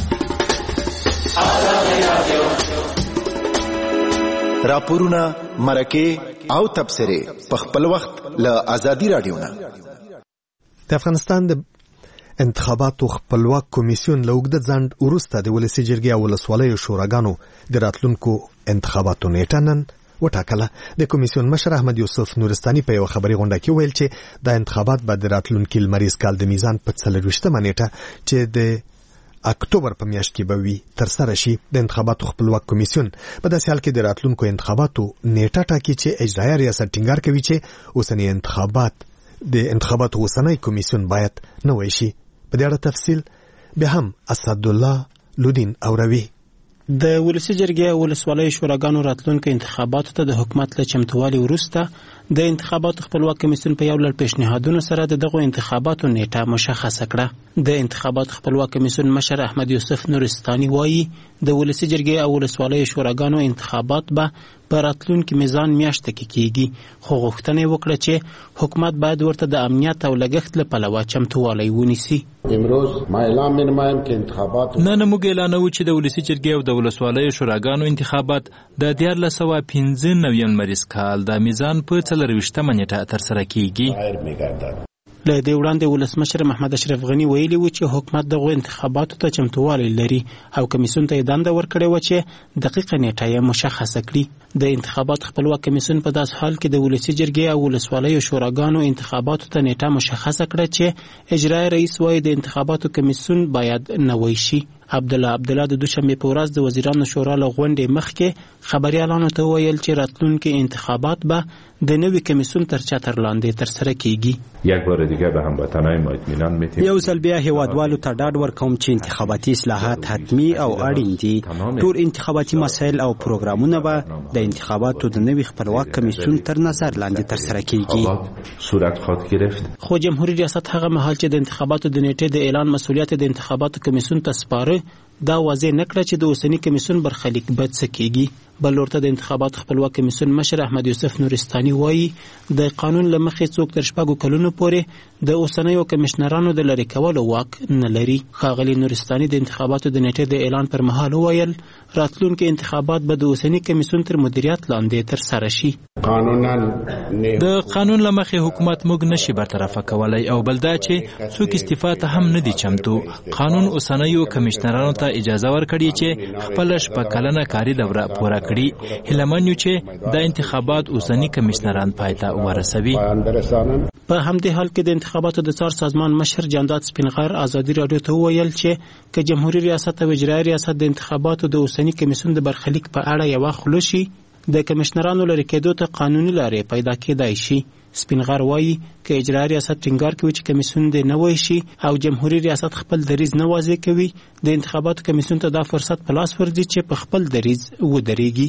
راپورونه مرکه او تبصره په خپل وخت له ازادي رادیو نه. د افغانستان د انتخاباتو خپلواک کمیسیون له اوږده ځنډ وروسته د ولسي جرګې او ولسوالیو شوراګانو د راتلونکو انتخاباتو نیټه نن وټاکله. د کمیسیون مشر احمد یوسف نورستاني په یو خبري غونډه کې ویل چې د انتخابات به د راتلونکي لمریز کال د میزان په 24مه نیټه چې د اکتوبر په میاشت کې به وي ترسره شي. د انتخاباتو خپلواک کمیسیون په داسې حال کې د راتلونکو انتخاباتو نیټه ټاکي چې اجرایي ریاست ټینګار کوي چې اوسنی انتخاباتو اوسنی کمیسیون باید نوی شي. په دې اړه تفصیل به هم اسد الله لودین اوروي. د ولسي جرګې او ولسوالیو شوراګانو راتلونکو انتخاباتو ته د حکومت له چمتووالي وروسته د انتخاباتو خپلواک کمیسیون په یو لړ پیشنهادونو سره دغه انتخاباتو نیټه مشخصه کړه. د انتخاباتو خپلواک کمیسیون مشر احمد یوسف نورستاني وایي د ولسي جرګې او ولسوالیو شوراګانو انتخابات به په راتلونکي میزان میاشت کې کیږي، خو غوښتنه وکړه چې حکومت باید ورته د امنیت او لګښت له پلوه چمتووالی ونیسي. امروز ما اعلان می‌نمایم که انتخابات نن موږ اعلانوو چې د ولسي جرګې او د ولسوالیو شوراګانو انتخابات د 1995 لمریز کال د میزان په 24مه نیټه ترسره کیږي. له دې وړاندې ولسمشر محمد اشرف غني ویلي و چې حکومت دغه انتخاباتو ته چمتووالی لري او کمیسیون ته دنده ورکړې و چې دقیقه نیټه یې مشخصه کړي. د انتخابات خپلواک کمیسیون په داس حال کې د ولسي جرګې او ولسوالیو شوراګانو انتخاباتو ته نیټه مشخصه کړه چې اجرایي رئیس وايي د انتخاباتو کمیسیون باید نوی شي. عبدالله د دوشنبه په ورځ د وزیرانو شورا له غونډې مخکې خبريالانو ته ویل چې راتلونکي انتخابات به د نوي کمیسیون تر چتر لاندې ترسره کیږي. یک بار دیگه به هموطنان ما اطمینان میدیم. یو ځل بیا هیوادوالو ته ډاډ ورکوم چې انتخاباتي اصلاحات حتمی او اړین دي. ټول انتخاباتي مسایل او پروګرامونه به د انتخاباتو د نوي خپلواک کمیسیون تر نظر لاندې ترسره کیږي. صورت خواهد گرفت. خو جمهوریت ریاست هغه مهال چې د انتخاباتو د نیټې د اعلان مسؤلیت د انتخاباتو کمیسیون ته سپاره دا واضح نکړه چې د اوسنی کمیسیون برخلیک بد څه کیږي. بل ورته د انتخابات خپلواک کمیسیون مشر احمد یوسف نورستاني وایي د قانون لمخې څوک تر 4 کلونو پورې د اوسنیو کمشنرانو د لری کولو واک نه لري. ښاغلي نورستاني د انتخاباتو د نیټې د اعلان پر مهال ویل راتلونکي انتخابات به د اوسنی کمیسیون تر مدیریت لاندې ترسره شي. د قانون لمخې حکومت موږ نشي برطرفه کولای او بل دا چې څوک استعفا ته هم نه دي چمتو. قانون اوسنیو کمشنرانو ته اجازه ورکړي چې خپل 4 کلنه کاري دوره پوره کړي. هیلمن یو چې د انتخابات اوسنی کمشنران پایته ورسوي. په همدې حال کې د انتخاباتو د څار سازمان مشر جانداد سپینغر ازادي رادیو ته ویل چې که جمهوریت ریاست او اجرایي ریاست د انتخاباتو د اوسنی کمیسیون د برخلیک په اړه یو خلوشي د کمشنرانو لري کېدو ته قانوني لارې پیدا کېدای شي. سپینغر وایي که اجرایي ریاست ټینګار کوي چې کمیسیون د نوی شي او جمهوریت ریاست خپل دریز نه واضح کوي د انتخاباتو کمیسیون ته دا فرصت په لاس ورځي چې په خپل دریز ودرېږي.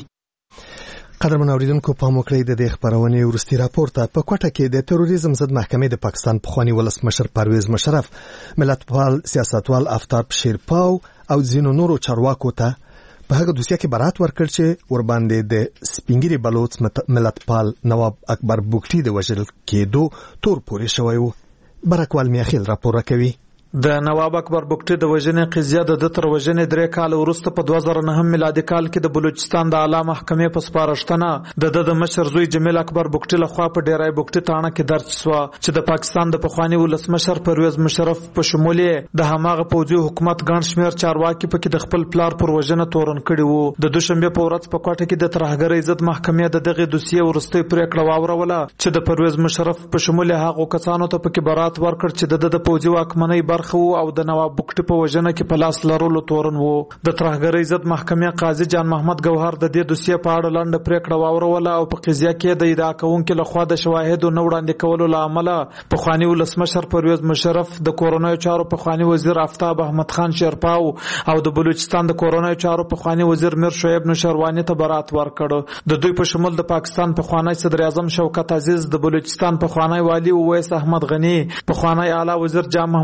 قدرمن اوریدونکو پام وکړئ د دې خبرونې وروستي راپور ته. په کوټه کې د تروریزم ضد محکمې د پاکستان پخوانی ولسمشر پرویز مشرف، ملتپال سیاستوال آفتاب شیرپاو او ځینو نورو چارواکو ته په هغه دوسیه کې برات ورکړ چې ورباندې د سپینګری بلوچ ملتپال نواب اکبر بوکټي د وژل کېدو تور پورې شوی و. برکوال میاخیل راپور کوي. د نواب اکبر بوکټي د وژنې قضیه د تر وژنې 3 کال وروسته په 2009 میلادي کال کې د بلوچستان د اعلی محکمې په سپارښتنه د مشر زوی جمیل اکبر بوکټي لخوا په ډیرای بوکټي تاڼه کې درج شو چې د پاکستان د پخوانی ولسمشر پرویز مشرف په شمول د هماغه پوځي حکومت ګڼ شمېر چارواکي په کې د خپل پلار پر وژنه تورن کړي وو. د دوشنبه په ورځ په کوټه کې د ترهګرۍ ضد محکمې د دغه دوسیه ورستۍ پریکړه واوروله چې د پرویز مشرف په شمول هغه کسانو ته په کې برات ورکړ چې د پوځي واکمنۍ برخه وو او د نواب بوکټي په وژنه کې په لاس لرلو تورن وو. د ترهګرۍ ضد محکمې قاضي جان محمد ګوهر د دې دوسیه په اړه لنډه پریکړه واوروله او په قضیه کې د ادعا کوونکو لخوا د شواهدو نه وړاندې کولو له امله پخوانی ولسمشر پرویز مشرف د کورونایي چارو پخوانی وزیر آفتاب احمد خان شیرپاو او د بلوچستان د کورونایي چارو پخوانی وزیر میر شعیب نوشروانی ته برات ورکړ. د دوی په شمول د پاکستان پخوانی صدر اعظم شوکت عزیز، د بلوچستان پخوانی والی اویس احمد غنی، پخوانی اعلی وزیر جام محمد یوسف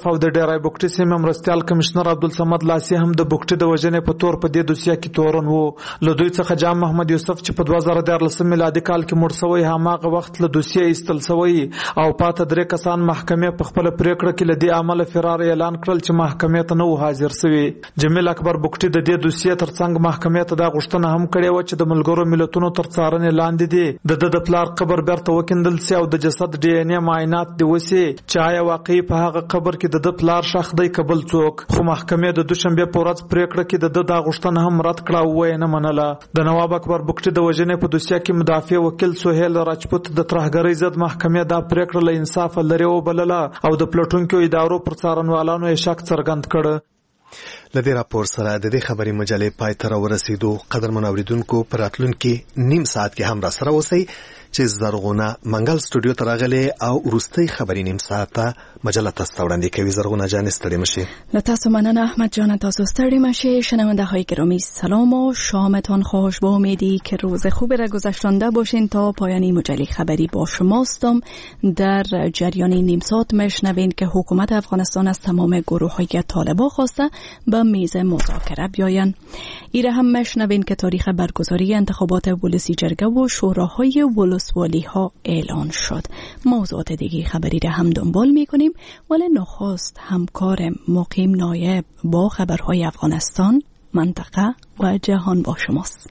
مشرف او د ډیرای بوکټي سیمه مرستيال کمشنر عبدالصمد لاسی هم د بوکټي د وژنې په تور په دې دوسیه کې تورن وو. له دوی څخه جام محمد یوسف چې په 2014 میلادي کال کې مړ شوی هماغه وخت له دوسیه ایستل شوی او پاته درې کسان محکمې په خپل پریکړه کې لدی عمل فرار اعلان کړل چې محکمې ته نو حاضر شوی. جمیل اکبر بوکټي د دې دوسیه ترڅنګ محکمې ته دا غوښتنه هم کړې و چې د ملګرو ملتونو تر څارنې لاندې دي د پلار قبر بیرته وکندل سي او د جسد ډي ان اے معاینات دی وسی چې آیا واقعي په هغه قبر کې د پلار شخص دی قبل څوک. خو محکمې د دوشنبه په ورځ پریکړه کې د غوښتنه هم رد کړه او یې نه منله. د نواب اکبر بوکټي د وژنې په دوسیه کې مدافع وکیل سهیل راجپوت د ترهګرۍ ضد محکمې دا پریکړه له انصاف لري وبلله او د پلټونکو ادارو پر څارنوالانو یې شک څرګند کړ. لدې راپور سره د دې خبري مجلې پای ته ورسېدو. قدرمن اوریدونکو پر راتلونکي نیم ساعت کې هم را سره اوسئ چې زرغونه منګل سټوډیو ته راغلي او وروستۍ خبري نیم ساعت مجله تاسو ته وړاندې کوي. زرغونه جان ستړي مشي. له تاسو مننه احمد جان. تاسو ستړي مشي. شنونده های گرامی سلام و شامتان خوش. با امیدی که روز خوبی را گذشتانده باشین. تا پایانی مجله خبری با شماستم. در جریان نیم ساعت میشنوین که حکومت افغانستان از تمام گروه‌های طالبان خواسته به میز مذاکره بیاین. ایره هم میشنوین که تاریخ برگزاری انتخابات ولسی جرگه و شوراهای ولسوالی ها اعلان شد. موضوعات دیگه خبری را هم دنبال میکنیم، ولی نخست همکار مقیم نایب با خبرهای افغانستان، منطقه و جهان با شماست.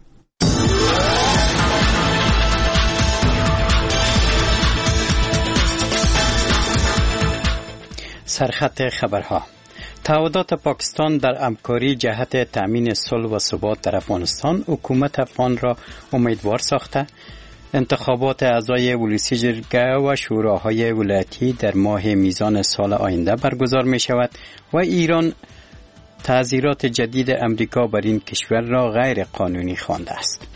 سرخط خبرها. تعهدات پاکستان در همکاری جهت تأمین صلح و ثبات در افغانستان حکومت افغان را امیدوار ساخته. انتخابات اعضای ولسی جرگه و شوراهای ولایتی در ماه میزان سال آینده برگزار می شود و ایران تعزیرات جدید امریکا بر این کشور را غیر قانونی خوانده است.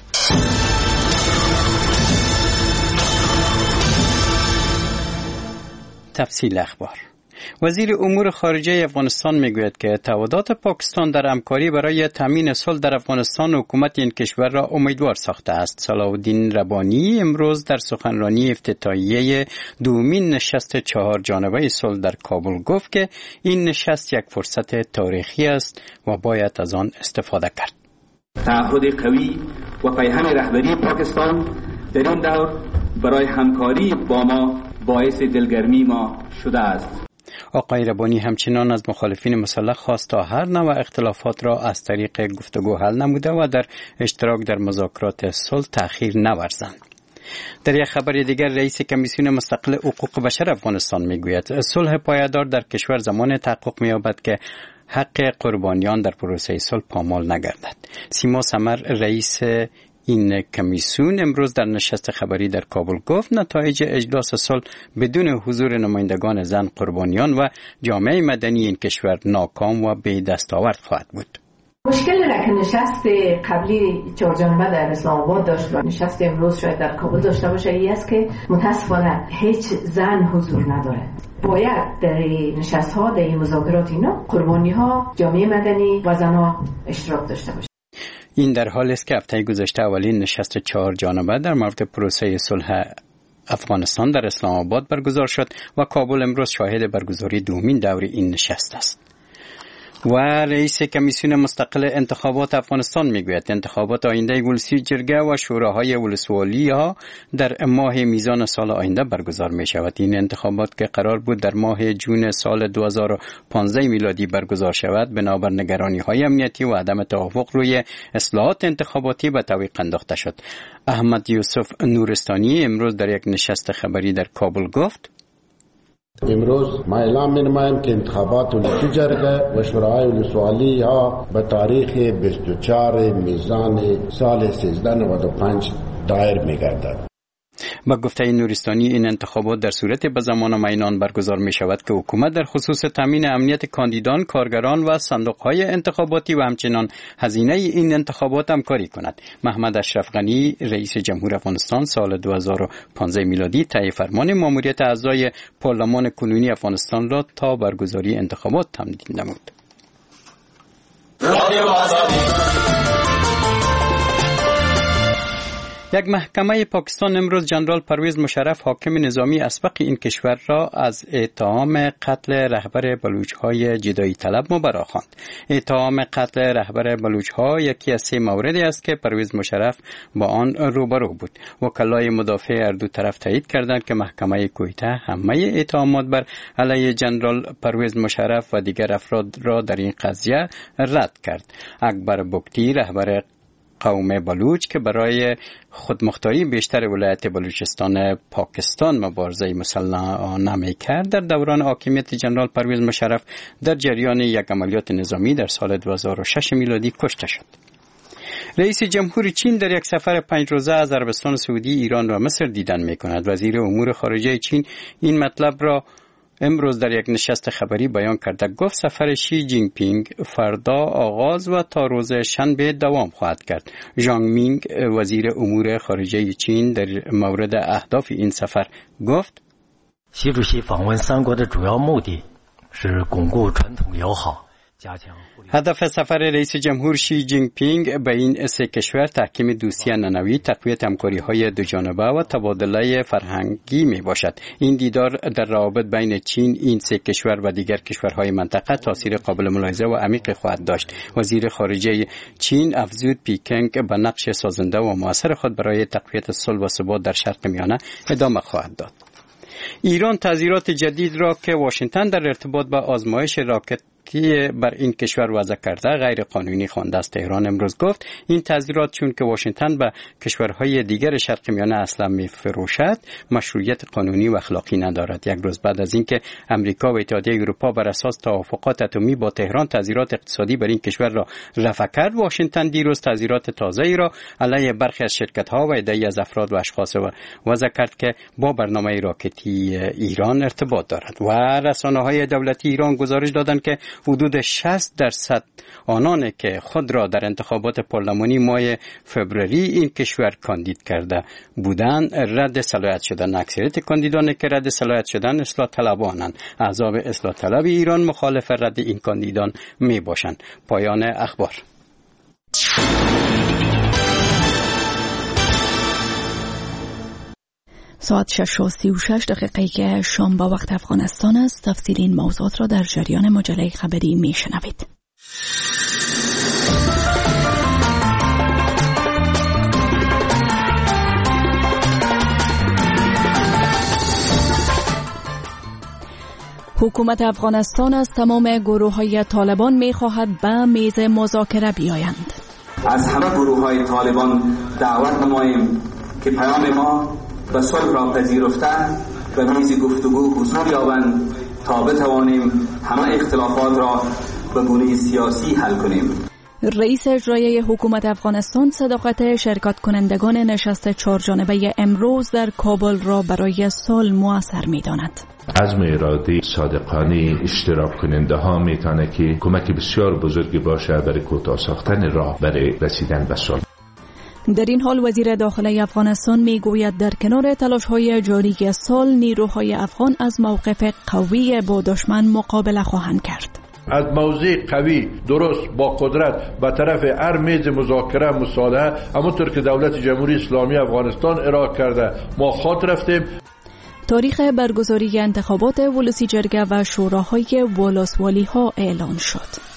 تفصیل اخبار. وزیر امور خارجه افغانستان میگوید که تعهدات پاکستان در همکاری برای تامین صلح در افغانستان حکومت این کشور را امیدوار ساخته است. صلاح الدین ربانی امروز در سخنرانی افتتاحیه دومین نشست 4 جانبه صلح در کابل گفت که این نشست یک فرصت تاریخی است و باید از آن استفاده کرد. تعهد قوی و پیهم رهبری پاکستان در این دور برای همکاری با ما باعث دلگرمی ما شده است. آقای ربانی همچنان از مخالفین مسلح خواست تا هر نوع اختلافات را از طریق گفتگو حل نموده و در اشتراک در مذاکرات صلح تأخیر نورزند. در یک خبر دیگر رئیس کمیسیون مستقل حقوق بشر افغانستان میگوید صلح پایدار در کشور زمان تحقق می‌یابد که حق قربانیان در پروسه صلح پامال نگردد. سیما سمر رئیس این کمیسیون امروز در نشست خبری در کابل گفت نتایج اجلاس صلح بدون حضور نمایندگان زن قربانیان و جامعه مدنی این کشور ناکام و بی دستاورد خواهد بود. مشکلی را که نشست قبلی 4 جانبه در اسلام آباد داشت و نشست امروز شاید در کابل داشته باشه این است که متاسفانه هیچ زن حضور نداره. باید در نشست ها در مذاکرات اینا قربانی ها جامعه مدنی و زنها اشتراک داشته باشه. این در حالی است که هفته گذشته اولین نشست 4 جانبه در مورد پروسه صلح افغانستان در اسلام آباد برگزار شد و کابل امروز شاهد برگزاری دومین دور این نشست است. و رئیس کمیسیون مستقل انتخابات افغانستان میگوید انتخابات آینده ولسی جرگه و شوراهای ولسوالی ها در ماه میزان سال آینده برگزار می شود. این انتخابات که قرار بود در ماه جون سال 2015 میلادی برگزار شود بنابر نگرانی های امنیتی و عدم توافق روی اصلاحات انتخاباتی به تعویق انداخته شد. احمد یوسف نورستانی امروز در یک نشست خبری در کابل گفت امروز ما اعلام می‌نمایم که انتخابات ولسی جرگه و شورای ولسوالی ها به تاریخ 24 میزان سال 1395 دایر می‌گردد. با گفته نورستانی این انتخابات در صورت به زمان معین برگزار می شود که حکومت در خصوص تامین امنیت کاندیدان، کارگران و صندوق‌های انتخاباتی و همچنین هزینه این انتخابات همکاری کند. محمد اشرف غنی رئیس جمهور افغانستان سال 2015 میلادی طی فرمان ماموریت اعضای پارلمان کنونی افغانستان را تا برگزاری انتخابات تمدید نمود. یک محکمه پاکستان امروز جنرال پرویز مشرف حاکم نظامی اسبق این کشور را از اتهام قتل رهبر بلوچ‌های جدایی طلب مبرا خواند. اتهام قتل رهبر بلوچ‌ها یکی از 3 موردی است که پرویز مشرف با آن روبرو بود. وکلای مدافع هر دو طرف تایید کردند که محکمه کویته همه اتهامات بر علیه جنرال پرویز مشرف و دیگر افراد را در این قضیه رد کرد. اکبر بگتی رهبر قوم بلوچ که برای خودمختاری بیشتر ولایت بلوچستان پاکستان مبارزه مسلحانه می‌کرد، در دوران حاکمیت جنرال پرویز مشرف در جریان یک عملیات نظامی در سال 2006 میلادی کشته شد. رئیس جمهور چین در یک سفر 5 روزه از عربستان سعودی، ایران و مصر دیدن می‌کند. وزیر امور خارجه چین این مطلب را امروز در یک نشست خبری بیان کرده. گفت سفر شی جینگ پینگ فردا آغاز و تا روز شنبه دوام خواهد کرد. ژانگ مینگ وزیر امور خارجه چین در مورد اهداف این سفر گفت: 习主席访问3国的主要目的是巩固传统友好。 هدف سفر رئیس جمهور شی جینگ پینگ به این 3 کشور تحکیم دوستی ننوی، تقویت همکاری‌های دو جانبه و تبادله فرهنگی می باشد. این دیدار در روابط بین چین، این 3 کشور و دیگر کشورهای منطقه تاثیر قابل ملاحظه و عمیق خواهد داشت. وزیر خارجه چین افزود پکینگ به نقش سازنده و مؤثر خود برای تقویت صلح و ثبات در شرق میانه ادامه خواهد داد. ایران تعزیرات جدید را که واشنگتن در ارتباط با آزمایش راکت بر این کشور وضع کرده غیر قانونی خوانده است. تهران امروز گفت این تعزیرات چون که واشنگتن به کشورهای دیگر شرق میانه اصلا میفروشد مشروعیت قانونی و اخلاقی ندارد. یک روز بعد از اینکه امریکا و اتحادیه اروپا بر اساس توافقات اتمی با تهران تعزیرات اقتصادی بر این کشور را رفع کرد، واشنگتن دیروز تعزیرات تازه‌ای را علیه برخی از شرکت‌ها و عده‌ای از افراد و اشخاص وضع کرد که با برنامه راکتی ایران ارتباط دارد. و رسانه‌های دولتی ایران گزارش دادند که حدود 60% آنان که خود را در انتخابات پارلمانی ماه فوریه این کشور کاندید کرده بودند رد صلاحیت شدند. اکثریت کاندیدان که رد صلاحیت شدند اصلاح طلبانند. احزاب اصلاح طلب ایران مخالف رد این کاندیدان می باشند. پایان اخبار. ساعت 6:36 که شام با وقت افغانستان است. تفصیل این موضوعات را در جریان مجله خبری می شنوید. حکومت افغانستان از تمام گروه‌های طالبان می‌خواهد به میز مذاکره بیایند. از همه گروه‌های طالبان دعوت نماییم که پیام ما و صلح را پذیرفته و میز گفتگو حضور یابند تا بتوانیم همه اختلافات را به گونه سیاسی حل کنیم. رئیس اجرایی حکومت افغانستان صداقت شرکت کنندگان نشست 4 جانبه امروز در کابل را برای صلح مؤثر می‌داند. عزم ارادی صادقانه اشتراک کننده ها میتونه که کمک بسیار بزرگی باشه برای کوتاه ساختن راه برای رسیدن به صلح. در این حال وزیر داخلی افغانستان میگوید در کنار تلاش‌های جاری صلح نیروهای افغان از موقف قوی با دشمن مقابله خواهند کرد. از موضع قوی درست با قدرت به طرف هر میز مذاکره مصالحه همونطور که دولت جمهوری اسلامی افغانستان ارائه کرده ما خط رفتیم. تاریخ برگزاری انتخابات ولسی جرگه و شوراهای ولسوالی ها اعلان شد.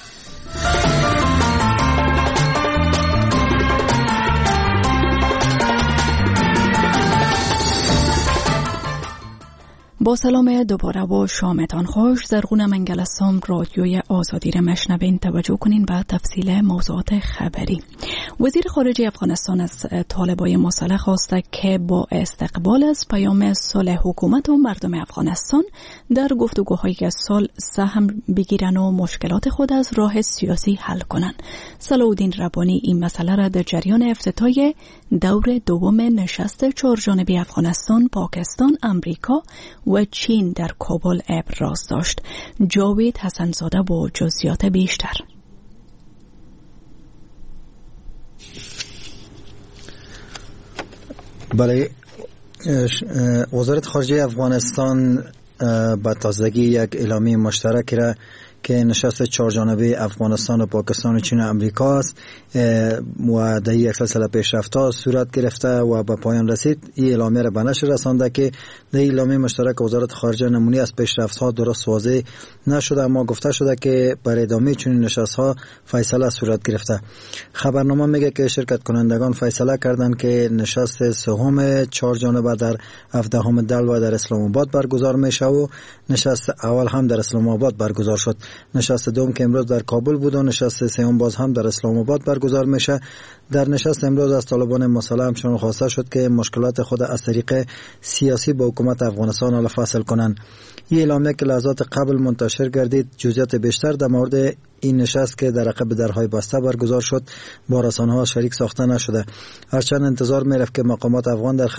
با سلام دوباره و شامتان خوش. زرغون منگلستان رادیوی آزادی را مشنوین. توجه کنین به تفصیل موضوعات خبری. وزیر خارجه افغانستان از طالبای مسلح خواسته که با استقبال از پیام صلح حکومت و مردم افغانستان در گفتگوهای صلح سهم بگیرن و مشکلات خود از راه سیاسی حل کنن. صلاح‌الدین ربانی این مسئله را در جریان افتتاح دور دوم نشست 4 جانبه افغانستان، پاکستان، امریکا و چین در کابل ابراز داشت. جاوید حسنزاده با جزئیات بیشتر. بله، وزارت خارجه افغانستان با تازگی یک اعلامیه مشترک را که نشست 4 جانبه افغانستان و پاکستان و چین و امریکا است و در یک سلسله پیشرفت‌ها صورت گرفته و به پایان رسید. این اعلامیه را به نشر رسانده که در اعلامیه مشترک وزارت خارجه نمونی از پیشرفت‌ها درست واضح نشده، اما گفته شده که برای ادامه چنین نشست‌ها فیصله صورت گرفته. خبرنامه میگه که شرکت کنندگان فیصله کردند که نشست سوم 4 جانبه در 17 دلو در اسلام آباد برگزار میشه و نشست اول هم در اسلام آباد برگزار شد. نشست دوم که امروز در کابل بود و نشست سوم باز هم در اسلام آباد برگزار میشه. در نشست امروز از طالبان مسلح همچنان خواسته شد که مشکلات خود از طریق سیاسی با حکومت افغانستان حل فصل کنند. این اعلامیه که لحظات قبل منتشر گردید جزئیات بیشتر در مورد این نشست که در عقب درهای بسته برگزار شد با رسانه‌ها شریک ساخته نشده. هرچند انتظار می‌رفت که مقامات افغان در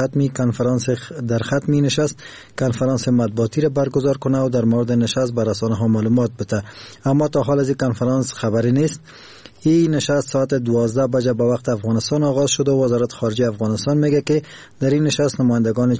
ختمی نشست کنفرانس مطبوعاتی را برگزار کنه و در مورد نشست بر رسانه‌ها معلومات بده، اما تا حال از این کنفرانس خبری نیست. این نشست ساعت 12 بجه به وقت افغانستان آغاز شده و وزارت خارجه افغانستان میگه که در این نشست نماینده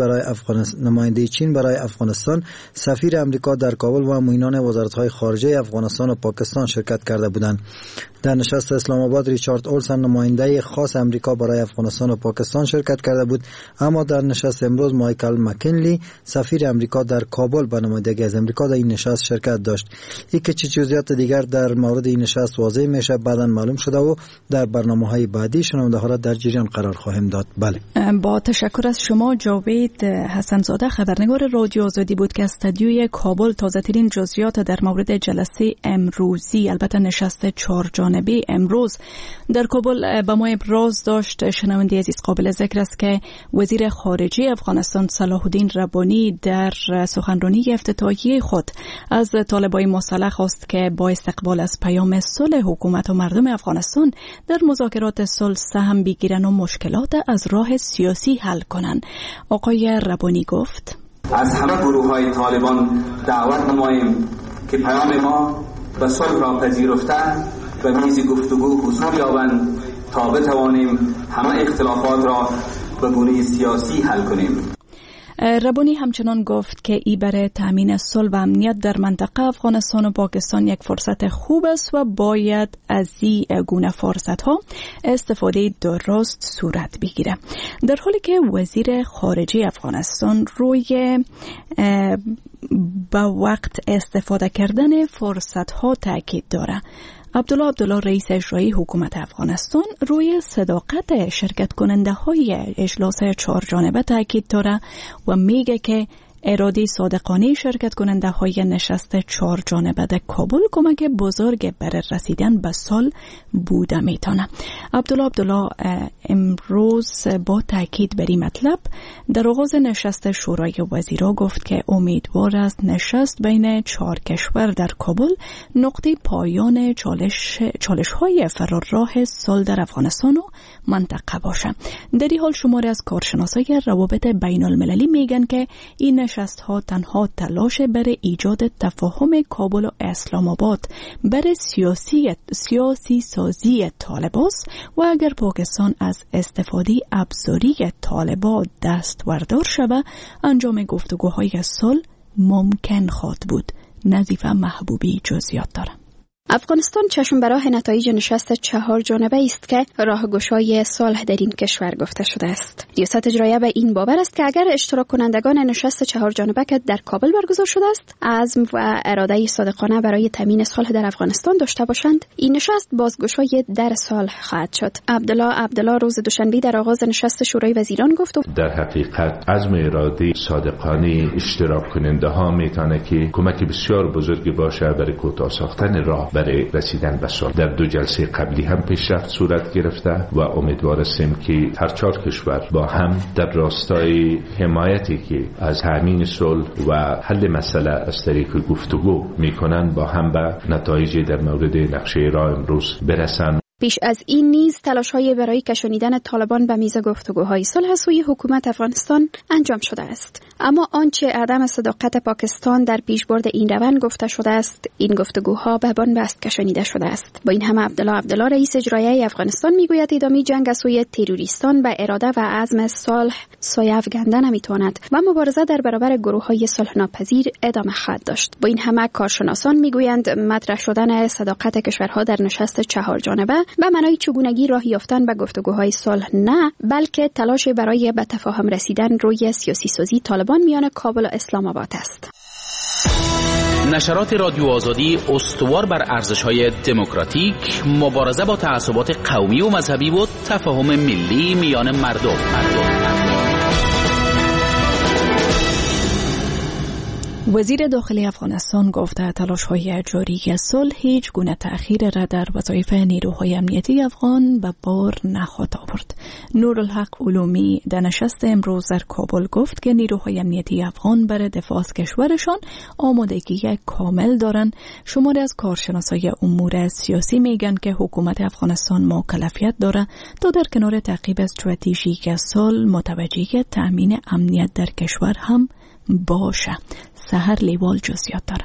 چین برای افغانستان، سفیر امریکا در کابل و معینان وزارت‌های خارجه افغانستان و پاکستان شرکت کرده بودند. در نشست اسلام آباد ریچارد اولسن نماینده خاص امریکا برای افغانستان و پاکستان شرکت کرده بود، اما در نشست امروز مایکل مکنلی سفیر امریکا در کابل به نمایندگی از امریکا در این نشست شرکت داشت. این که چه جزئیات دیگر در مورد این نشست واضح میشه بعداً معلوم شده و در برنامه‌های بعدی شنونده ها را در جریان قرار خواهیم داد. بله، با تشکر از شما. جاوید حسن‌زاده خبرنگار رادیو آزادی بود که از استودیوی کابل تازه‌ترین جزئیات در مورد جلسه امروزی، البته نشست 4 جانبه امروز در کابل با ما ابراز داشت. شنونده عزیز قابل ذکر است که وزیر خارجه افغانستان صلاح الدین ربانی در سخنرانی افتتاحیه خود از طالبان مسلح خواست که با استقبال از پیام صلح حکومت و مردم افغانستان در مذاکرات صلح سهم بگیرن و مشکلات از راه سیاسی حل کنند. آقای ربانی گفت: از همه گروه‌های طالبان دعوت نماییم که پیام ما به صلح را پذیرفته و میز گفتگو حضور یابند تا بتوانیم همه اختلافات را به گونه سیاسی حل کنیم. ربانی همچنان گفت که ای برای تامین صلح و امنیت در منطقه افغانستان و پاکستان یک فرصت خوب است و باید از این گونه فرصت ها استفاده درست صورت بگیره. در حالی که وزیر خارجه افغانستان روی با وقت استفاده کردن فرصت ها تاکید داره، عبدالله رئیس اجرایی حکومت افغانستان روی صداقت شرکت کننده های اجلاس 4 جانبه تاکید داره و میگه که اراده صادقانه شرکت کننده های نشست 4 جانبه در کابل کمک بزرگ برای رسیدن به صلح بوده میتونه. عبدالله امروز با تاکید بر این مطلب در آغاز نشست شورای وزیران گفت که امیدوار است نشست بین 4 کشور در کابل نقطه پایان چالش های فرارراه صلح در افغانستان و منطقه باشه. در این حال شماری از کارشناسای روابط بین المللی میگن که این نشست ها تنها تلاش برای ایجاد تفاهم کابل و اسلام آباد برای سیاسی سازی طالبان و اگر پاکستان از استفاده ابزاری طالبان دست وردار شود انجام گفتگوهای صلح ممکن خواهد بود. نظیفه محبوبی جزئیات داره. افغانستان چشم به راه نتایج نشست 4 جانبه است که راهگشای صلح در این کشور گفته شده است. ریاست اجراییه به این باور است که اگر اشتراک کنندگان نشست 4 جانبه که در کابل برگزار شده است عزم و اراده صادقانه برای تامین صلح در افغانستان داشته باشند، این نشست بازگشای در صلح خواهد شد. عبدالله روز دوشنبه در آغاز نشست شورای وزیران گفت در حقیقت عزم اراده صادقانه اشتراک کننده ها میتونه که کمک بسیار بزرگی باشه برای کوتاه ساختن راه برای رسیدن به صلح. در 2 جلسه قبلی هم پیشرفت صورت گرفته و امیدوار هستیم که هر 4 کشور با هم در راستای حمایتی که از تامین صلح و حل مسئله از طریق گفتگو میکنن با هم به نتایج در مورد نقشه راه امروز برسن. پیش از این نیز تلاش‌های برای کشانیدن طالبان به میز گفتگوهای صلح سوی حکومت افغانستان انجام شده است. اما آنچه عدم صداقت پاکستان در پیشبرد این روند گفته شده است، این گفتگوها به بنبست کشانیده شده است. با این همه عبدالله رئیس اجرایی افغانستان میگوید ادامه جنگ از سوی تروریستان به اراده و عزم صلح سایه افکندن نمیتواند و مبارزه در برابر گروه‌های صلح ناپذیر ادامه خواهد داشت. با این همه کارشناسان میگویند مطرح شدن صداقت کشورها در نشست 4 جانبه به معنای چگونگی راه یافتن به گفتگوهای صلح نه، بلکه تلاش برای به تفاهم رسیدن روی سیاسی سازی طالبان میان کابل و اسلام آباد است. نشرات رادیو آزادی استوار بر ارزش‌های دموکراتیک، مبارزه با تعصبات قومی و مذهبی و تفاهم ملی میان مردم. وزیر داخلی افغانستان گفته تلاش‌های جاری صلح هیچ گونه تأخیر را در وظایف نیروهای امنیتی افغان به بار نخواهد آورد. نورالحق علومی در نشست امروز در کابل گفت که نیروهای امنیتی افغان برای دفاع از کشورشان آمادگی کامل دارند. شماری از کارشناسای امور سیاسی میگن که حکومت افغانستان مکلفیت داره تا در کنار تعقیب استراتژیک صلح متوجه تأمین امنیت در کشور هم باشه. سحر لیوال جزئیات داره.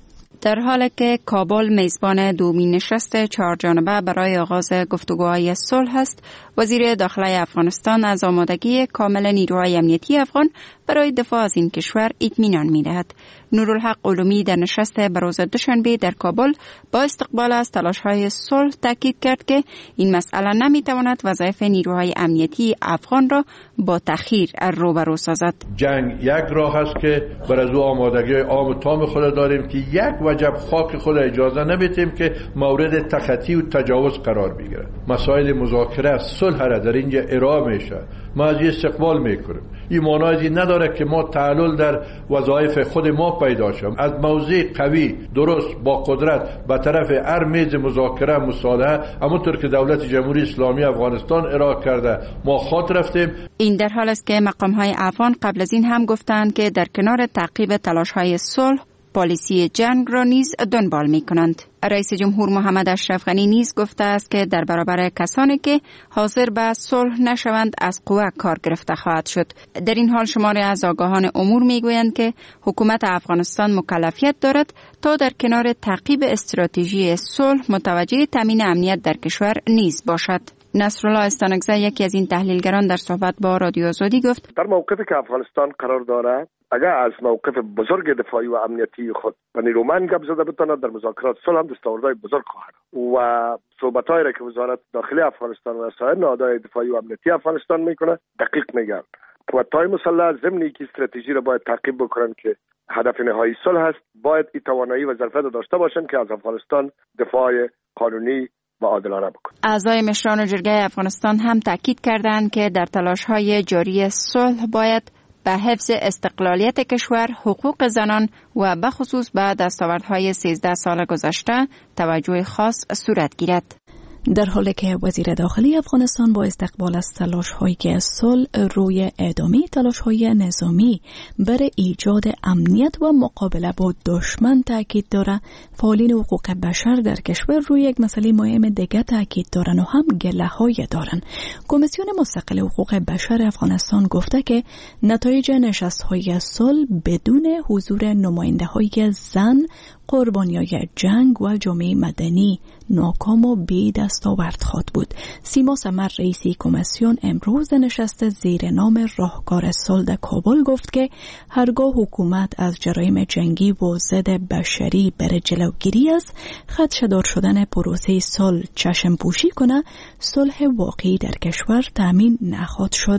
در حالی که کابل میزبان دومین نشست 4 جانبه برای آغاز گفتگوهای صلح است، وزیر داخلی افغانستان از آمادگی کامل نیروهای امنیتی افغان برای دفاع از این کشور اطمینان می‌دهد. نورالحق علومی در نشست بروز دوشنبه در کابل با استقبال از تلاش‌های صلح تاکید کرد که این مسئله نمی‌تواند وظایف نیروهای امنیتی افغان را با تأخیر روبرو سازد. جنگ یک راه است که بر از او آمادگی عام و تام خود داریم که یک وجب خاک خود اجازه نمیدیم که مورد تخطی و تجاوز قرار بگیرد. مسائل مذاکره صلح را در اینجا ارائه میشه، ما از استقبال میکنیم. این معنی نداره که ما تعلل در وظایف خود ما پیدا شد. از موضع قوی درست با قدرت به طرف هر میز مذاکره مصالحه، همونطور که دولت جمهوری اسلامی افغانستان ارائه کرده ما خاط رفتیم. این در حال است که مقام‌های افغان قبل از این هم گفتند که در کنار تعقیب تلاش‌های صلح پالیسی جنگ را نیز دنبال می‌کنند. رئیس جمهور محمد اشرف غنی نیز گفته است که در برابر کسانی که حاضر به صلح نشوند از قوه کار گرفته خواهد شد. در این حال شماری از آگاهان امور میگویند که حکومت افغانستان مکلفیت دارد تا در کنار تعقیب استراتژی صلح متوجه تامین امنیت در کشور نیز باشد. نصرالله استانکزی یکی از این تحلیلگران در صحبت با رادیو آزادی گفت در موقفی که افغانستان قرار دارد، اگر از موقف بزرگ دفاعی و امنیتی خود و نیرومند گپ زده بتواند در مذاکرات صلح هم دستاوردهای بزرگ خواهد و صحبت‌هایی را که وزارت داخلی افغانستان و سایر نهادهای دفاعی و امنیتی افغانستان میکنه دقیق میگن. قوت‌های مسلح ضمن که استراتژی را باید تعقیب بکنن که هدف نهایی صلح است، باید این توانایی و ظرفیت داشته باشند که از افغانستان دفاع قانونی و عادلانه بکنند. اعضای مشران جرگه افغانستان هم تاکید کردند که در تلاش‌های جاری صلح باید به حفظ استقلالیت کشور، حقوق زنان و به خصوص به دستاوردهای 13 سال گذشته توجه خاص صورت گیرد. در حالی که وزیر داخلی افغانستان با استقبال از تلاش‌های صلح روی ادامه تلاش‌های نظامی برای ایجاد امنیت و مقابله با دشمن تاکید دارد، فعالین حقوق بشر در کشور روی یک مسئله مهم دیگر تاکید دارند و هم گله‌های دارند. کمیسیون مستقل حقوق بشر افغانستان گفته که نتایج نشست‌های صلح بدون حضور نماینده‌های زن، قربانیای جنگ و جامعه مدنی ناکام و بی دستاورد خواهد بود. سیما سمر رئیسی کمیسیون امروز نشست زیر نام راهکار صلح در کابل گفت که هرگاه حکومت از جرایم جنگی و ضد بشری برای جلوگیری از خدشه‌دار شدن پروسه صلح چشم پوشی کنه، صلح واقعی در کشور تامین نخواهد شد.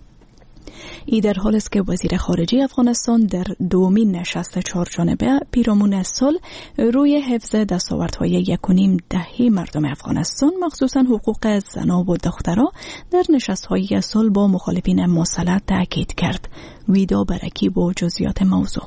ای در حال است که وزیر خارجه افغانستان در دومین نشست 4 جانبه پیرامون صلح روی حفظ دستاوردهای 1.5 دهه مردم افغانستان مخصوصاً حقوق زنان و دخترها در نشست‌های صلح با مخالفین مسلح تاکید کرد. ویدا برکی با جزئیات موضوع.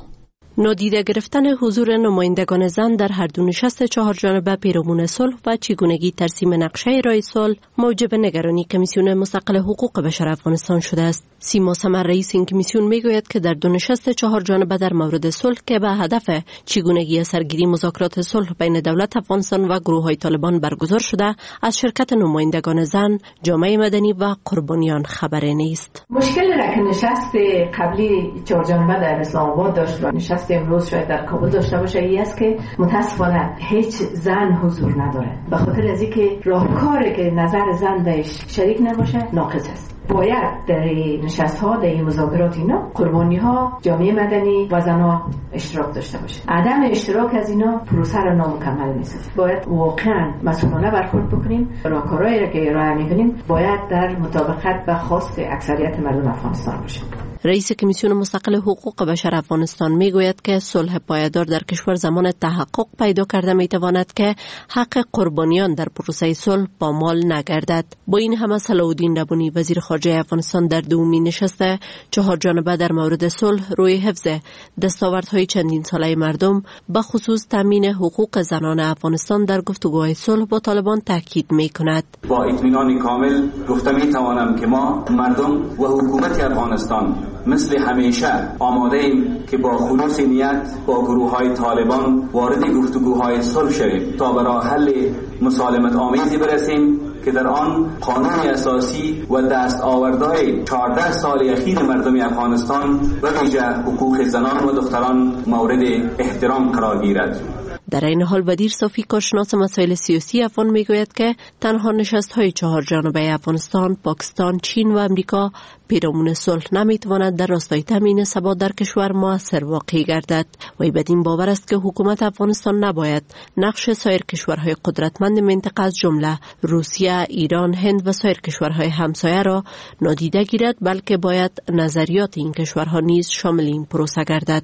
نادیده گرفتن حضور نمایندگان زن در هر دو نشست 4 جانبه پیرامون صلح و چگونگی ترسیم نقشه راه صلح موجب نگرانی کمیسیون مستقل حقوق بشر افغانستان شده است. سیما سمر رئیس این کمیسیون میگوید که در 2 نشست 4 جانبه در مورد صلح که به هدف چگونگی سرگیری مذاکرات صلح بین دولت افغانستان و گروه‌های طالبان برگزار شده، از شرکت نمایندگان زن، جامعه مدنی و قربانیان خبری نیست. مشکل را که نشست قبلی 4 جانبه در اسلام آباد داشت و نشست امروز شاید در کابل داشته باشه این است که متاسفانه هیچ زن حضور نداره، به خاطر از اینکه راهکاری که نظر زن بهش شریک نباشه ناقص است. باید در نشست ها، در این مذاکرات اینا قربانی ها، جامعه مدنی و زنها اشتراک داشته باشه. عدم اشتراک از اینا پروسه را نامکمل می‌سازه. باید واقعا مسئولانه برخورد بکنیم. راهکارهایی را که ارائه می‌کنیم باید در مطابقت با خواست اکثریت مردم افغانستان باشه. رئیس کمیسیون مستقل حقوق بشر افغانستان میگوید که صلح پایدار در کشور زمان تحقق پیدا کرده میتواند که حق قربانیان در پروسه صلح پامال نگردد. با این همه صلاح ربانی وزیر خارجه افغانستان در دومین نشست 4 جانبه در مورد صلح روی حفظ دستاوردهای چندین ساله مردم به خصوص تامین حقوق زنان افغانستان در گفتگوهای صلح با طالبان تاکید میکند. با اطمینان کامل گفته میتوانم که ما مردم و حکومت افغانستان مثل همیشه آماده ایم که با خلوص نیت با گروه‌های طالبان وارد گفتگوهای صلح شویم تا به راه حل مسالمت آمیزی برسیم که در آن قانون اساسی و دستاوردهای 14 سال اخیر مردم افغانستان و ویژه حقوق زنان و دختران مورد احترام قرار گیرد. در این حال بدیر صافی کارشناس مسائل سیاسی افغان میگوید که تنها نشست‌های 4 جانبه افغانستان، پاکستان، چین و امریکا پیرامون صلح نمیتواند در راستای تامین ثبات در کشور مؤثر واقع گردد. وی بدین باور است که حکومت افغانستان نباید نقش سایر کشورهای قدرتمند منطقه از جمله روسیه، ایران، هند و سایر کشورهای همسایه را نادیده گیرد، بلکه باید نظریات این کشورها نیز شامل این پروسه گردد.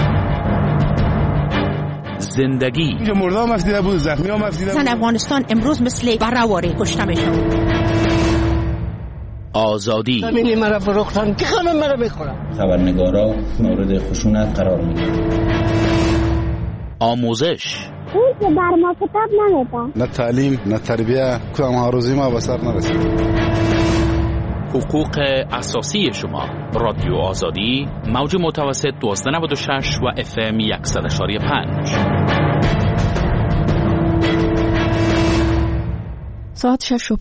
زندگی مردم مفدیده بود، زخمی ها مفدیده بود. افغانستان امروز مثل برآوری کشته میشن. آزادی همین مرا فروختن که همه مرا میخورن. خبرنگارا مورد خشونت قرار میگیرن. آموزش اون که بر ما کتاب نمیدن. نه تعلیم نه تربیه، کدام هاروزی ما به سر نرسید. حقوق اساسی شما. رادیو آزادی، موج متوسط 1296 و FM 100.5. ساعت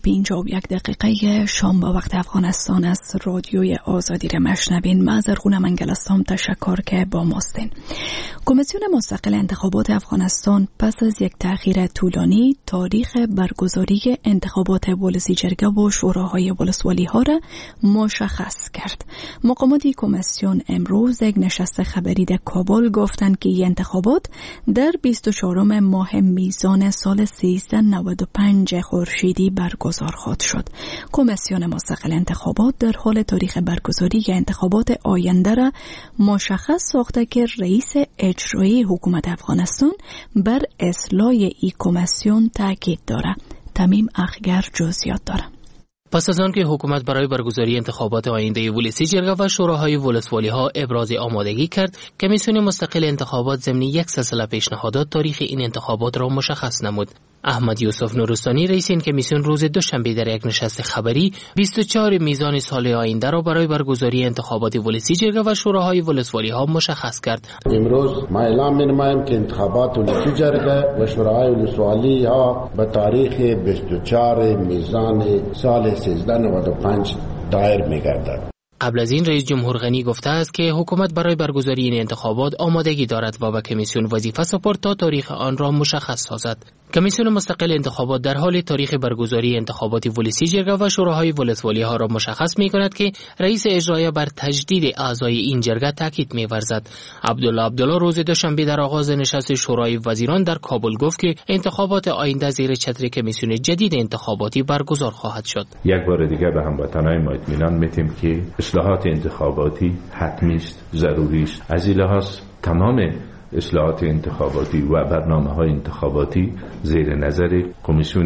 6:51 شام با وقت افغانستان است. رادیوی آزادی را مشنوین. معذرخونه منگلستان تشکر که با ماستین. کمیسیون مستقل انتخابات افغانستان پس از یک تأخیر طولانی تاریخ برگزاری انتخابات ولسی جرگه و شوراهای ولسوالی ها را مشخص کرد. مقامات کمیسیون امروز یک نشست خبری در کابل گفتند که این انتخابات در 24 ماه میزان سال 1395 خورشیدی برگزار خواهد شد. کمیسیون مستقل انتخابات در حال تاریخ برگزاری انتخابات آینده را مشخص ساخته که رئیس اجرایی حکومت افغانستان بر اصلاح ای کمیسیون تاکید دارد. تمیم اخگر جزئیات دارد. پس از آن که حکومت برای برگزاری انتخابات آینده ولسی جرگه و شوراهای ولسوالی ها ابراز آمادگی کرد، کمیسیون مستقل انتخابات ضمن یک سلسله پیشنهادات تاریخ این انتخابات را مشخص نمود. احمد یوسف نورستانی رئیس این کمیسیون روز دوشنبه در یک نشست خبری 24 میزان سال آینده را برای برگزاری انتخابات ولسی جرگه و شوراهای ولسوالی ها مشخص کرد. امروز ما اعلام می‌نمایم که انتخابات ولسی جرگه و شوراهای ولسوالی ها به تاریخ 24 میزان سال 1395 دایر می‌گردد. قبل از این رئیس جمهور غنی گفته است که حکومت برای برگزاری این انتخابات آمادگی دارد و به کمیسیون وظیفه سپرد تا تاریخ آن را مشخص سازد. کمیسیون مستقل انتخابات در حال تاریخ برگزاری انتخابات ولسی جرگه و شوراهای ولسوالی ها را مشخص می کند که رئیس اجرایی بر تجدید اعضای این جرگه تاکید می ورزد. عبدالله روز دوشنبه در آغاز نشست شورای وزیران در کابل گفت که انتخابات آینده زیر چتر کمیسیون جدید انتخاباتی برگزار خواهد شد. یک بار دیگر به هموطنان ما اطمینان میدیم که اصلاحات انتخاباتی حتمی است، ضروری است. از این لحاظ تمام اصلاحات انتخاباتی و برنامه‌های انتخاباتی زیر نظر کمیسیون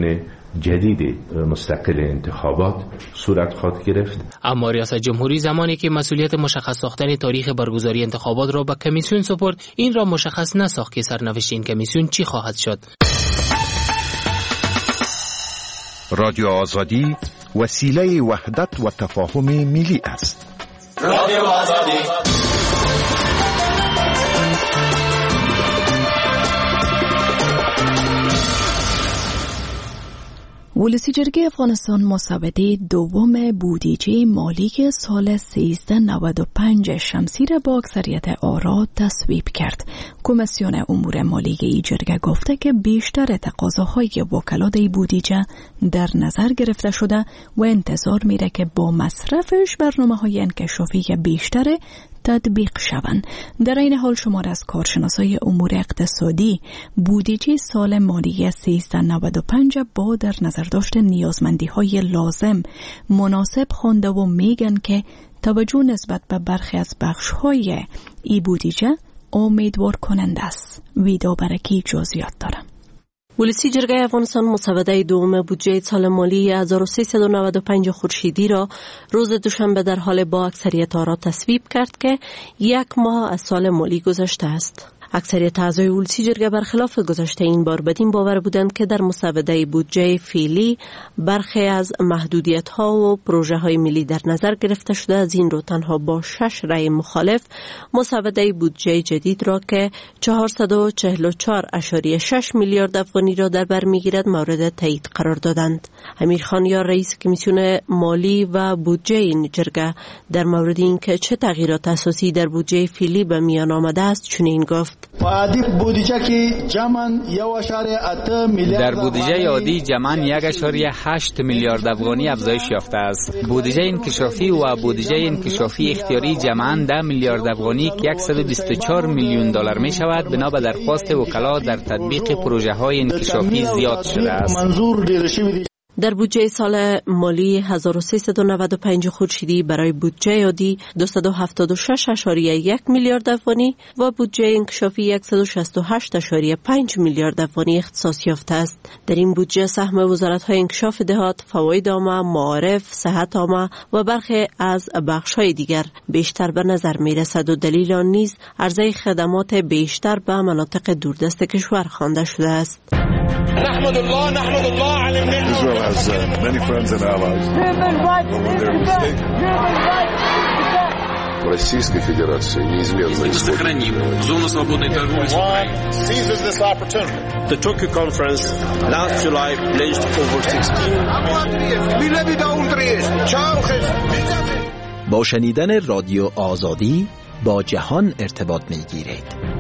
جدید مستقل انتخابات صورت خواهد گرفت. اما ریاست جمهوری زمانی که مسئولیت مشخص ساختن تاریخ برگزاری انتخابات را به کمیسیون سپرد، این را مشخص نساخت که سرنوشت این کمیسیون چی خواهد شد. رادیو آزادی وسیله وحدت و تفاهم ملی است. رادیو آزادی. ولسی جرگه افغانستان مسوده دوم بودجه مالی سال 1395 شمسی را با اکثریت آرا تصویب کرد. کمیسیون امور مالی این جرگه گفته که بیشتر تقاضاهای وکلای این بودجه در نظر گرفته شده و انتظار میره که با مصرفش برنامه‌های انکشافی بیشتر تطبیق شوند. در این حال شمار از کارشناسای امور اقتصادی بودجه سال مالی 1395 با در نظر داشتن نیازمندی‌های لازم مناسب خوانده و میگن که توجه نسبت به برخی از بخش‌های ای بودجه امیدوار کننده است. ویدا برکی جزئیات دارم. ولسی جرگه افغانستان مسوده دوم بودجه سال مالی 1395 خورشیدی را روز دوشنبه در حال با اکثریت آرا تصویب کرد که 1 ماه از سال مالی گذشته است. اکثریت اعضای ولسی جرگه برخلاف گذشته این بار بدین باور بودند که در مسوده بودجه فعلی برخی از محدودیت‌ها و پروژه‌های ملی در نظر گرفته شده. از این رو تنها با 6 رأی مخالف مسوده بودجه جدید را که 444.6 میلیارد افغانی را در بر می‌گیرد مورد تایید قرار دادند. امیرخان یار رئیس کمیسیون مالی و بودجه این جرگه در مورد اینکه چه تغییرات اساسی در بودجه فعلی به میان آمده است چنین گفت: در بودجه عادی جمعاً 1.8 میلیارد افغانی افزایش یافته است. بودجه انکشافی و بودجه انکشافی اختیاری جمعاً 10 میلیارد افغانی که 124 میلیون دلار می شود بنا به درخواست وکلا در تطبیق پروژه های انکشافی زیاد شده است. در بودجه سال مالی 1395 خورشیدی برای بودجه عادی 276.1 میلیارد افغانی و بودجه انکشافی 168.5 میلیارد افغانی اختصاص یافته است. در این بودجه سهم وزارت‌های انکشاف دهات، فواید عامه، معارف، صحت عامه و برخی از بخش‌های دیگر بیشتر به نظر می‌رسد و دلیل آن نیز عرضه خدمات بیشتر به مناطق دوردست کشور خوانده شده است. نحمد الله على Israel has many friends and allies. Российской Федерации неизменно сохраним зону свободной торговли с Украиной. Seizes this opportunity. The Tokyo conference last July pledged over 16 با شنیدن رادیو آزادی با جهان ارتباط می‌گیرید.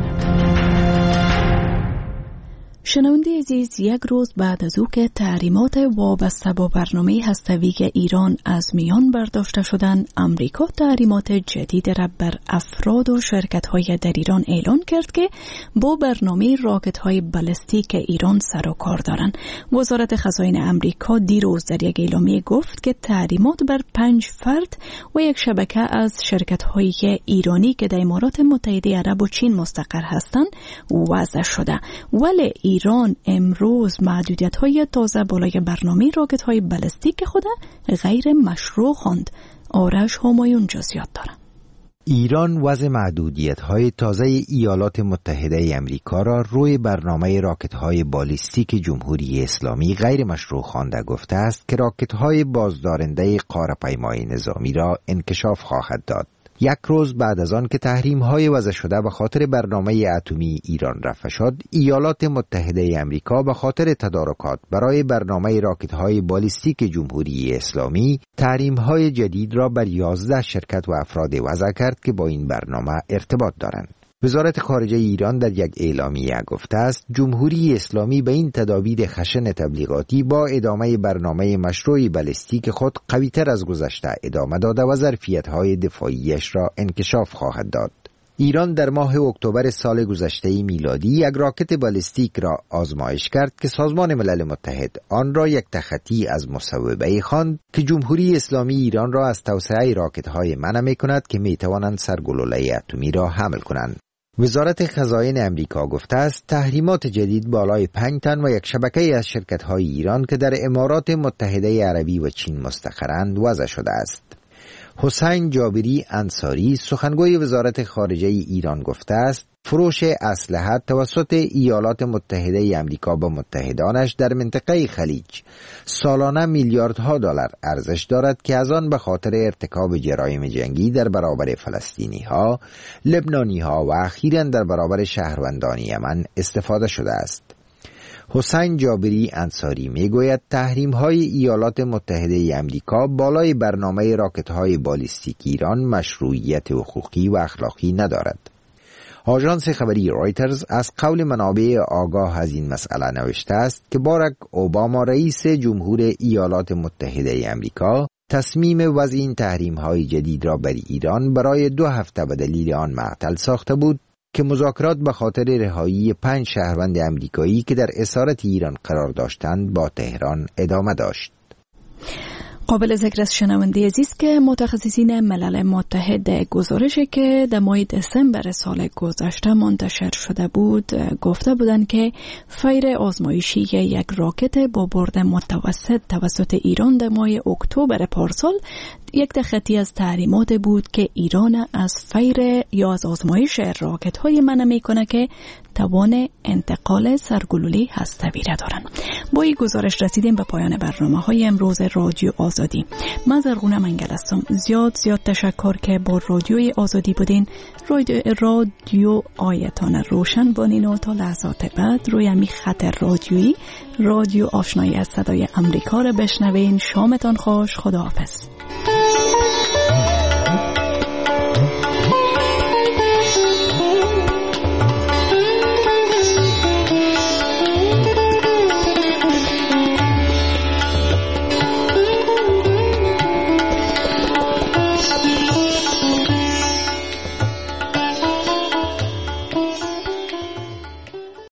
شنونده عزیز، یک روز بعد از او که تحریمات وابسته با برنامه هسته‌ای ایران از میان برداشته شدند، امریکا تحریمات جدید را بر افراد و شرکت‌های در ایران اعلان کرد که با برنامه راکت‌های بالستیک ایران سر و کار دارند. وزارت خزاین امریکا دیروز در یک اعلامیه گفت که تحریمات بر 5 فرد و یک شبکه از شرکت‌های ایرانی که در امارات متحده عرب و چین مستقر هستند وضع شده. ولی ایران امروز محدودیت‌های تازه بالای برنامه راکت‌های بالستیک خود غیر مشروع خواند. آرش همایون جزئیات دارد. ایران وضع محدودیت‌های تازه ایالات متحده آمریکا را روی برنامه راکت‌های بالستیک جمهوری اسلامی غیر مشروع خوانده گفته است که راکت‌های بازدارنده قاره‌پیمای نظامی را انکشاف خواهد داد. یک روز بعد از آن که تحریم‌های وضع شده به خاطر برنامه اتمی ایران رفع شد، ایالات متحده آمریکا به خاطر تدارکات برای برنامه راکت‌های بالستیک جمهوری اسلامی تحریم‌های جدید را بر 11 شرکت و افراد وضع کرد که با این برنامه ارتباط دارند. وزارت خارجه ایران در یک اعلامیه گفته است جمهوری اسلامی به این تدابیر خشن تبلیغاتی با ادامه برنامه مشروع بالستیک خود قوی‌تر از گذشته ادامه داده و ظرفیت‌های دفاعیش را انکشاف خواهد داد. ایران در ماه اکتبر سال گذشته میلادی یک راکت بالستیک را آزمایش کرد که سازمان ملل متحد آن را یک تخطی از مصوبه خواند که جمهوری اسلامی ایران را از توسعه راکت‌های منع می‌کند که می‌توانند سرگلوله اتمی را حمل کنند. وزارت خزاین امریکا گفته است تحریمات جدید بالای 5 تن و یک شبکه از شرکت‌های ایران که در امارات متحده عربی و چین مستقرند وضع شده است. حسین جابری انصاری سخنگوی وزارت خارجه ایران گفته است فروش اسلحه توسط ایالات متحده امریکا به متحدانش در منطقه خلیج سالانه میلیاردها دلار ارزش دارد که از آن به خاطر ارتکاب جرایم جنگی در برابر فلسطینی‌ها، لبنانی‌ها و اخیراً در برابر شهروندان یمن استفاده شده است. حسین جابری انصاری میگوید تحریم‌های ایالات متحده امریکا بالای برنامه راکت‌های بالیستیک ایران مشروعیت حقوقی و اخلاقی ندارد. آژانس خبری رایترز از قول منابع آگاه از این مسئله نوشته است که باراک اوباما رئیس جمهور ایالات متحده امریکا تصمیم وضع این تحریم‌های جدید را بر ایران برای 2 هفته به دلیل آن معطل ساخته بود که مذاکرات به خاطر رهایی 5 شهروند امریکایی که در اسارت ایران قرار داشتند با تهران ادامه داشت. قابل ذکر است شنونده عزیز که متخصصین ملل متحد گزارشی که در ماه دسامبر سال گذشته منتشر شده بود گفته بودند که فیر آزمایشی یک راکت با برد متوسط توسط ایران در ماه اکتبر پارسال یک تخطی از تحریمات بود که ایران از فیر یا از آزمایش راکت های منع میکنه که توان انتقال سرگلوله هسته‌ای را دارند. با این گزارش رسیدیم به پایان برنامه‌های امروز رادیو آزادی. من زرغونه منگل هستم. زیاد تشکر که با رادیوی آزادی بودین. رادیو آیتان روشن بانین و تا لحظات بعد روی همی خط رادیویی رادیو آشنایی از صدای امریکا را بشنوین. شامتان خوش. خداحافظ.